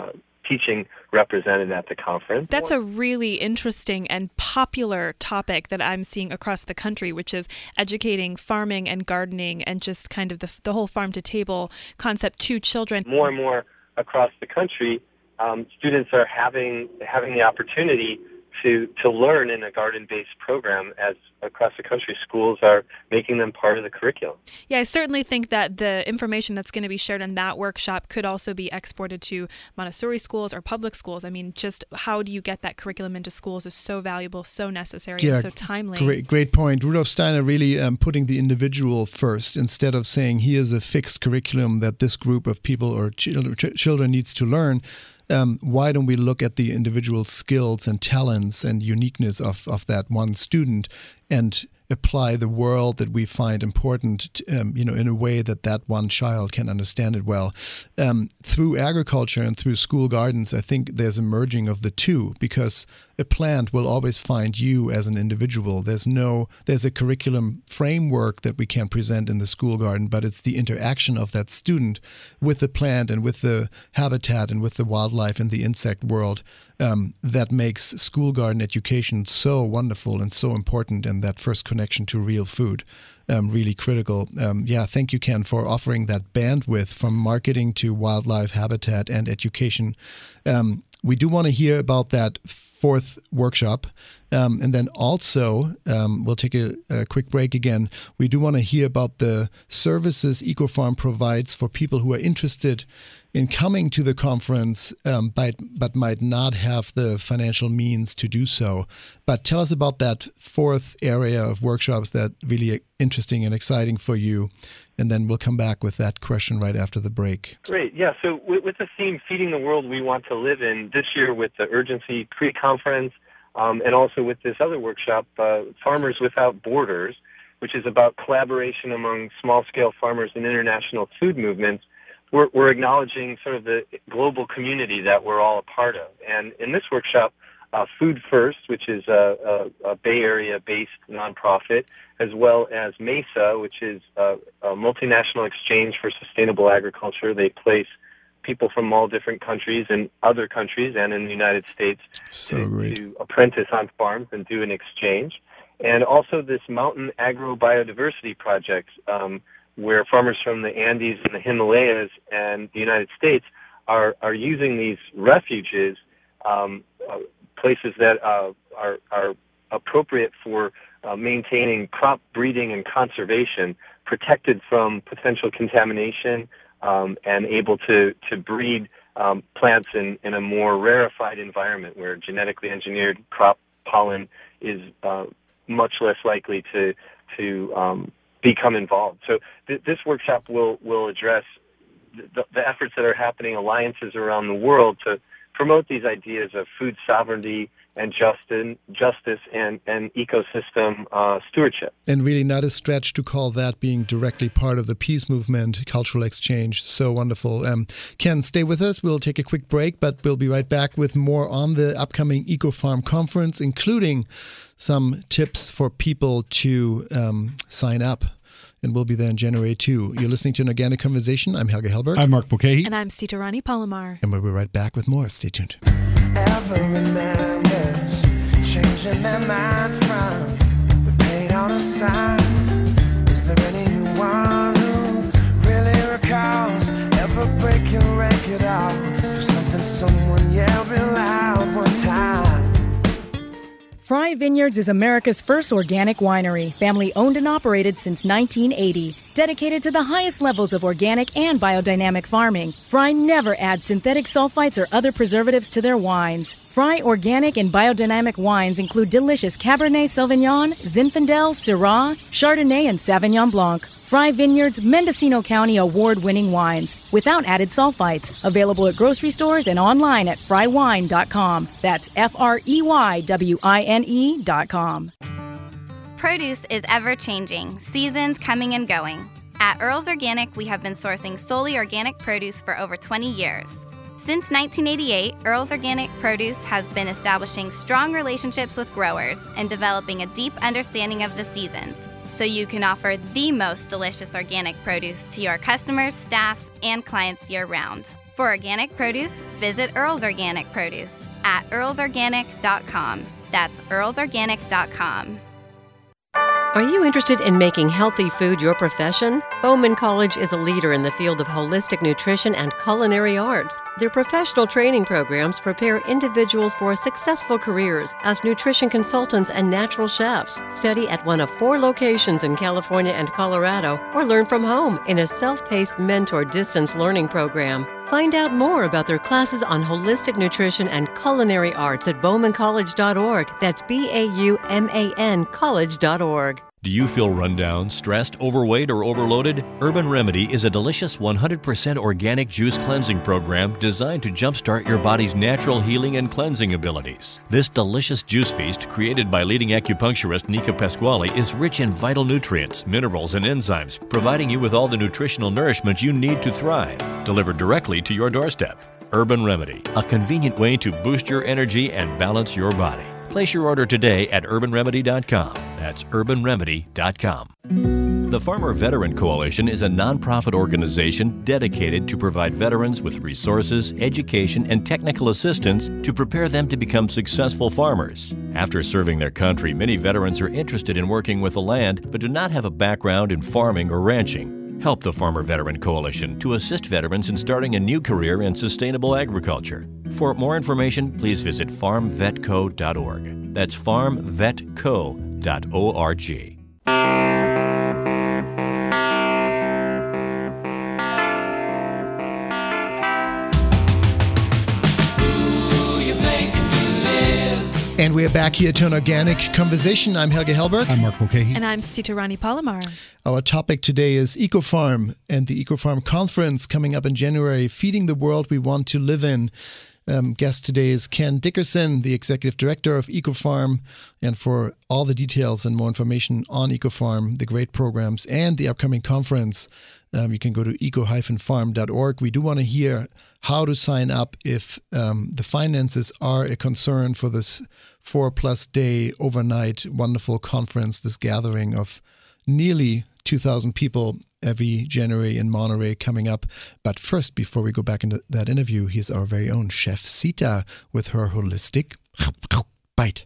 teaching represented at the conference.
That's a really interesting and popular topic that I'm seeing across the country, which is educating farming and gardening and just kind of the, the whole farm-to-table concept to children.
More and more across the country, um, students are having having the opportunity to to learn in a garden-based program, as across the country schools are making them part of the curriculum.
Yeah, I certainly think that the information that's going to be shared in that workshop could also be exported to Montessori schools or public schools. I mean, just how do you get that curriculum into schools is so valuable, so necessary,
yeah,
and so timely.
Great, great point. Rudolf Steiner really um, putting the individual first instead of saying here's a fixed curriculum that this group of people or children, ch- children needs to learn. Um, why don't we look at the individual skills and talents and uniqueness of, of that one student and apply the world that we find important, um, you know, in a way that that one child can understand it well. Um, through agriculture and through school gardens, I think there's a merging of the two, because a plant will always find you as an individual. There's no, there's a curriculum framework that we can present in the school garden, but it's the interaction of that student with the plant and with the habitat and with the wildlife and the insect world um, that makes school garden education so wonderful and so important, and that first connection to real food. Um, really critical. Um, yeah, thank you, Ken, for offering that bandwidth from marketing to wildlife, habitat, and education. Um, we do want to hear about that fourth workshop. Um, and then also, um, we'll take a, a quick break again. We do want to hear about the services EcoFarm provides for people who are interested in coming to the conference, um, but, but might not have the financial means to do so. But tell us about that fourth area of workshops that really interesting and exciting for you. And then we'll come back with that question right after the break.
Great. Yeah. So with, with the theme, Feeding the World We Want to Live In, this year with the Urgency Pre-Conference, um, and also with this other workshop, uh, Farmers Without Borders, which is about collaboration among small-scale farmers and international food movements, we're, we're acknowledging sort of the global community that we're all a part of. And in this workshop, uh, Food First, which is a, a, a Bay Area-based nonprofit, as well as MESA, which is a, a multinational exchange for sustainable agriculture. They place people from all different countries and other countries and in the United States
so
to,
great.
to apprentice on farms and do an exchange. And also this Mountain Agro-Biodiversity Project, um, where farmers from the Andes and the Himalayas and the United States are, are using these refuges, um, uh, places that uh, are, are appropriate for uh, maintaining crop breeding and conservation, protected from potential contamination, um, and able to, to breed um, plants in, in a more rarefied environment where genetically engineered crop pollen is uh, much less likely to to um, become involved. So th- this workshop will will address the, the efforts that are happening, alliances around the world to promote these ideas of food sovereignty and justice, justice and, and ecosystem uh, stewardship.
And really not a stretch to call that being directly part of the peace movement, cultural exchange. So wonderful. Um, Ken, stay with us. We'll take a quick break, but we'll be right back with more on the upcoming EcoFarm conference, including some tips for people to um, sign up. And we'll be there in January too. You're listening to An Organic Conversation. I'm Helge Hellberg.
I'm Mark Bouquet.
And I'm Sita Rani Palomar.
And we'll be right back with more. Stay tuned.
Every members changing their mind from we paid on a sign. Is there anyone who really recalls ever breaking record out for something someone yelled real loud one time?
Fry Vineyards is America's first organic winery, family owned and operated since nineteen eighty. Dedicated to the highest levels of organic and biodynamic farming, Fry never adds synthetic sulfites or other preservatives to their wines. Fry organic and biodynamic wines include delicious Cabernet Sauvignon, Zinfandel, Syrah, Chardonnay, and Sauvignon Blanc. Fry Vineyards Mendocino County award-winning wines without added sulfites. Available at grocery stores and online at fry wine dot com. That's F R E Y W I N E dot com.
Produce is ever-changing, seasons coming and going. At Earl's Organic, we have been sourcing solely organic produce for over twenty years. Since nineteen eighty-eight, Earl's Organic Produce has been establishing strong relationships with growers and developing a deep understanding of the seasons, so you can offer the most delicious organic produce to your customers, staff, and clients year-round. For organic produce, visit Earl's Organic Produce at earls organic dot com. That's earls organic dot com.
Are you interested in making healthy food your profession? Bowman College is a leader in the field of holistic nutrition and culinary arts. Their professional training programs prepare individuals for successful careers as nutrition consultants and natural chefs. Study at one of four locations in California and Colorado, or learn from home in a self-paced mentor distance learning program. Find out more about their classes on holistic nutrition and culinary arts at bowman college dot org. That's B A U M A N college dot org.
Do you feel run down, stressed, overweight, or overloaded? Urban Remedy is a delicious one hundred percent organic juice cleansing program designed to jumpstart your body's natural healing and cleansing abilities. This delicious juice feast, created by leading acupuncturist Nika Pasquale, is rich in vital nutrients, minerals, and enzymes, providing you with all the nutritional nourishment you need to thrive, delivered directly to your doorstep. Urban Remedy, a convenient way to boost your energy and balance your body. Place your order today at urban remedy dot com. That's urban remedy dot com. The Farmer Veteran Coalition is a nonprofit organization dedicated to provide veterans with resources, education, and technical assistance to prepare them to become successful farmers. After serving their country, many veterans are interested in working with the land but do not have a background in farming or ranching. Help the Farmer Veteran Coalition to assist veterans in starting a new career in sustainable agriculture. For more information, please visit farm vet co dot org. That's farm vet co dot org.
And we are back here to an organic conversation. I'm Helge Hellberg.
I'm Mark Mulcahy.
And I'm Sita Rani Palomar.
Our topic today is EcoFarm and the EcoFarm Conference coming up in January, Feeding the World We Want to Live In. Um, guest today is Ken Dickerson, the Executive Director of EcoFarm. And for all the details and more information on EcoFarm, the great programs, and the upcoming conference, um, you can go to eco dash farm dot org. We do want to hear how to sign up if um, the finances are a concern for this four-plus day overnight wonderful conference, this gathering of nearly two thousand people every January in Monterey coming up. But first, before we go back into that interview, here's our very own Chef Sita with her holistic bite.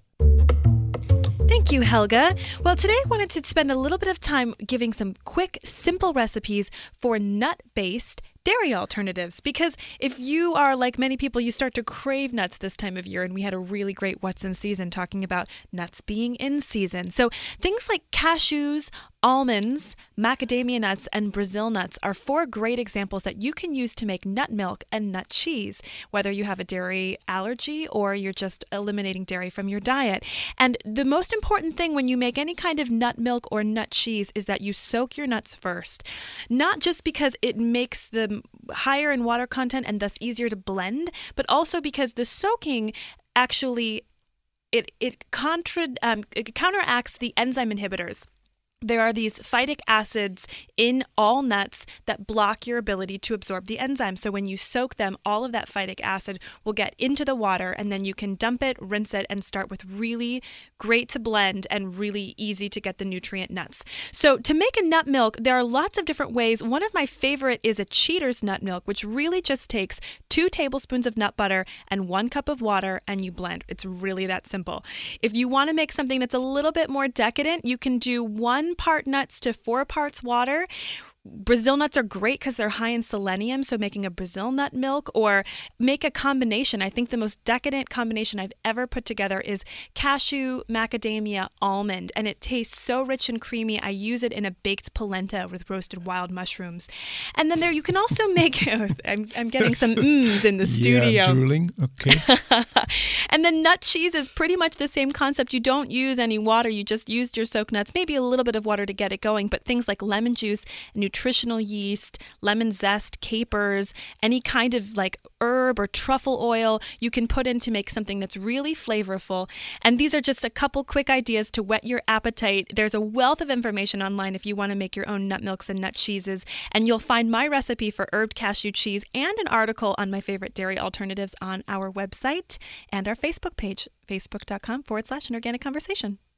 Thank you, Helga. Well, today I wanted to spend a little bit of time giving some quick, simple recipes for nut-based dairy alternatives, because if you are like many people, you start to crave nuts this time of year, and we had a really great What's in Season talking about nuts being in season. So things like cashews, almonds, macadamia nuts, and Brazil nuts are four great examples that you can use to make nut milk and nut cheese, whether you have a dairy allergy or you're just eliminating dairy from your diet. And the most important thing when you make any kind of nut milk or nut cheese is that you soak your nuts first, not just because it makes them higher in water content and thus easier to blend, but also because the soaking actually it it, contra, um, it counteracts the enzyme inhibitors. There are these phytic acids in all nuts that block your ability to absorb the enzyme. So when you soak them, all of that phytic acid will get into the water, and then you can dump it, rinse it, and start with really great to blend and really easy to get the nutrient nuts. So to make a nut milk, there are lots of different ways. One of my favorite is a Cheater's nut milk, which really just takes two tablespoons of nut butter and one cup of water, and you blend. It's really that simple. If you want to make something that's a little bit more decadent, you can do one part nuts to four parts water. Brazil nuts are great because they're high in selenium, so making a Brazil nut milk, or make a combination. I think the most decadent combination I've ever put together is cashew, macadamia, almond, and it tastes so rich and creamy. I use it in a baked polenta with roasted wild mushrooms. And then there you can also make, I'm, I'm getting some mms in the studio.
Yeah, drooling, okay.
And then nut cheese is pretty much the same concept. You don't use any water, you just used your soaked nuts, maybe a little bit of water to get it going, but things like lemon juice, nutritional yeast, lemon zest, capers, any kind of like herb or truffle oil you can put in to make something that's really flavorful. And these are just a couple quick ideas to whet your appetite. There's a wealth of information online if you want to make your own nut milks and nut cheeses. And you'll find my recipe for herbed cashew cheese and an article on my favorite dairy alternatives on our website and our Facebook page, facebook.com forward slash an organic conversation.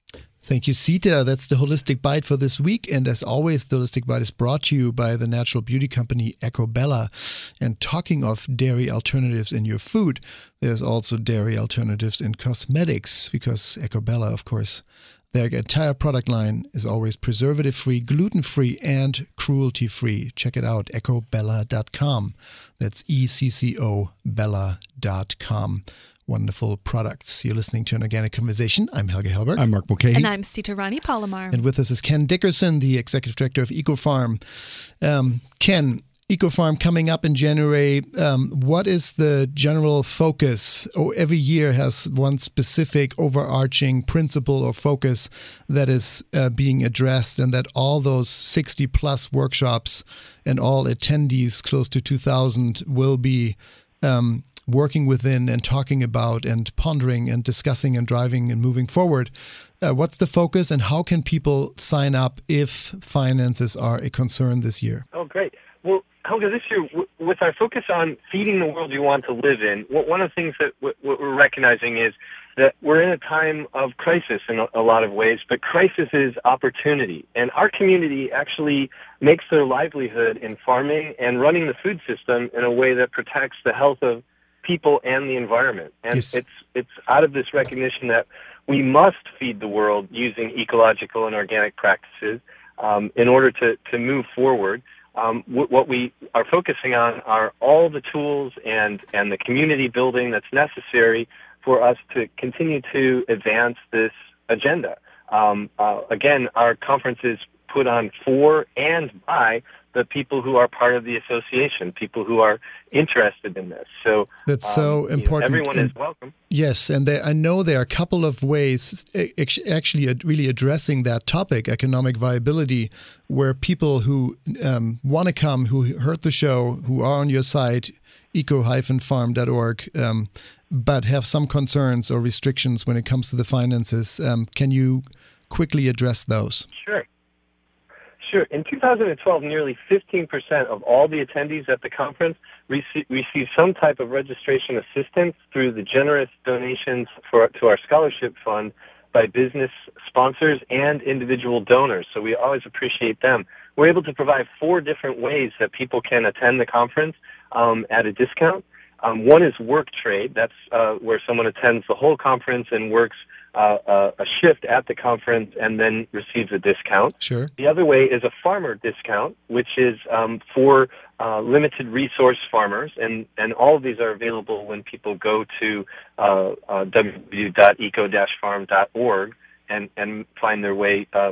Thank you, Sita. That's the Holistic Bite for this week. And as always, the Holistic Bite is brought to you by the natural beauty company Ecobella. And talking of dairy alternatives in your food, there's also dairy alternatives in cosmetics, because Ecobella, of course, their entire product line is always preservative-free, gluten-free, and cruelty-free. Check it out, ecobella dot com. That's E C C O Bella dot com. Wonderful products. You're listening to An Organic Conversation. I'm Helge Hellberg.
I'm Mark Mulcahy.
And I'm Sita Rani Palomar.
And with us is Ken Dickerson, the Executive Director of EcoFarm. Um, Ken, EcoFarm coming up in January. Um, what is the general focus? Oh, every year has one specific overarching principle or focus that is uh, being addressed, and that all those sixty plus workshops and all attendees, close to two thousand, will be um, working within and talking about and pondering and discussing and driving and moving forward. Uh, what's the focus, and how can people sign up if finances are a concern this year?
Oh, great. Well, Helga, this year, w- with our focus on feeding the world you want to live in, w- one of the things that w- what we're recognizing is that we're in a time of crisis in a, a lot of ways, but crisis is opportunity. And our community actually makes their livelihood in farming and running the food system in a way that protects the health of people and the environment. And
yes.
it's it's out of this recognition that we must feed the world using ecological and organic practices um, in order to, to move forward. Um, w- what we are focusing on are all the tools and, and the community building that's necessary for us to continue to advance this agenda. Um, uh, again, our conference is put on for and by the people who are part of the association, people who are interested in this. So
that's so
um,
important.
You know, everyone
and,
is welcome.
Yes, and there, I know there are a couple of ways actually really addressing that topic, economic viability, where people who um, want to come, who heard the show, who are on your site, eco dash farm dot org, um, but have some concerns or restrictions when it comes to the finances. Um, can you quickly address those?
Sure. Sure. In two thousand twelve, nearly fifteen percent of all the attendees at the conference rece- received some type of registration assistance through the generous donations for, to our scholarship fund by business sponsors and individual donors. So we always appreciate them. We're able to provide four different ways that people can attend the conference um, at a discount. Um, one is work trade. That's uh, where someone attends the whole conference and works Uh, uh, a shift at the conference and then receives a discount.
Sure.
The other way is a farmer discount, which is um, for uh, limited resource farmers, and, and all of these are available when people go to uh, uh, w w w dot eco dash farm dot org and, and find their way uh,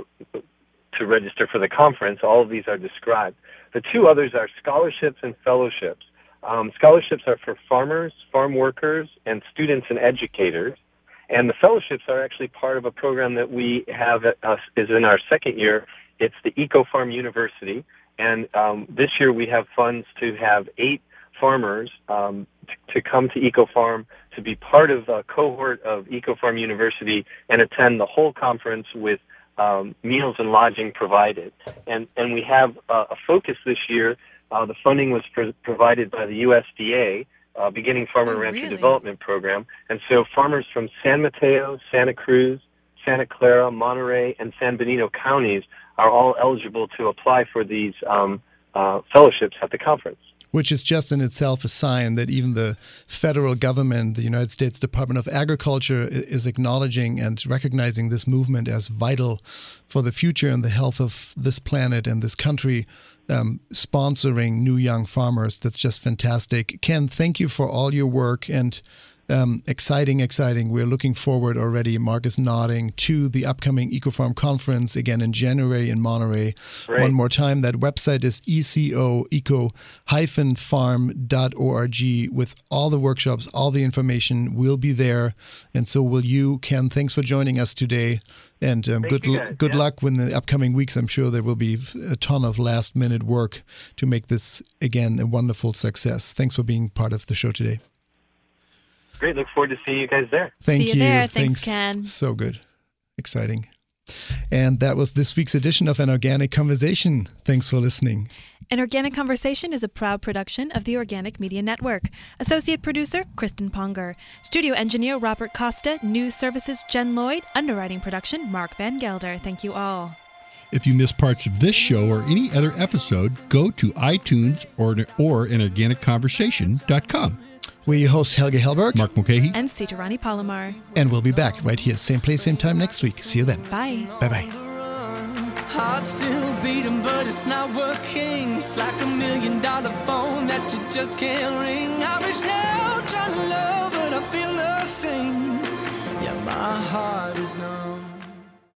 to register for the conference. All of these are described. The two others are scholarships and fellowships. Um, scholarships are for farmers, farm workers, and students and educators. And the fellowships are actually part of a program that we have at, uh, is in our second year. It's the EcoFarm University. And um, this year we have funds to have eight farmers um, t- to come to EcoFarm, to be part of a cohort of EcoFarm University and attend the whole conference with um, meals and lodging provided. And, and we have uh, a focus this year. Uh, the funding was pr- provided by the U S D A, Uh, Beginning Farmer
Oh,
Rancher
really?
Development Program. And so farmers from San Mateo, Santa Cruz, Santa Clara, Monterey, and San Benito counties are all eligible to apply for these um, uh, fellowships at the conference.
Which is just in itself a sign that even the federal government, the United States Department of Agriculture, is acknowledging and recognizing this movement as vital for the future and the health of this planet and this country. Um, sponsoring new young farmers. That's just fantastic. Ken, thank you for all your work, and um, exciting, exciting. We're looking forward already. Mark is nodding to the upcoming EcoFarm conference again in January in Monterey.
Great.
One more time, that website is E C O, eco dash farm dot org, with all the workshops, all the information will be there. And so will you. Ken, thanks for joining us today. And um, good
you,
l-
guys.
good
Yeah.
luck in the upcoming weeks. I'm sure there will be a ton of last minute work to make this, again, a wonderful success. Thanks for being part of the show today.
Great. Look forward to seeing you guys there.
Thank
See you there. Thanks, Ken.
So good. Exciting. And that was this week's edition of An Organic Conversation. Thanks for listening.
An Organic Conversation is a proud production of the Organic Media Network. Associate producer, Kristen Ponger. Studio engineer, Robert Costa. News services, Jen Lloyd. Underwriting production, Mark Van Gelder. Thank you all.
If you missed parts of this show or any other episode, go to iTunes or, or an organic conversation dot com.
We're your hosts, Helge Hellberg,
Mark Mulcahy,
and Sitarani Palomar.
And we'll be back right here, same place, same time next week. See you then.
Bye.
Bye-bye.
Heart's still beating, but it's not working. It's like a million dollar phone that you just can't ring. I reach out trying to love, but I feel nothing. Yeah, my heart is numb.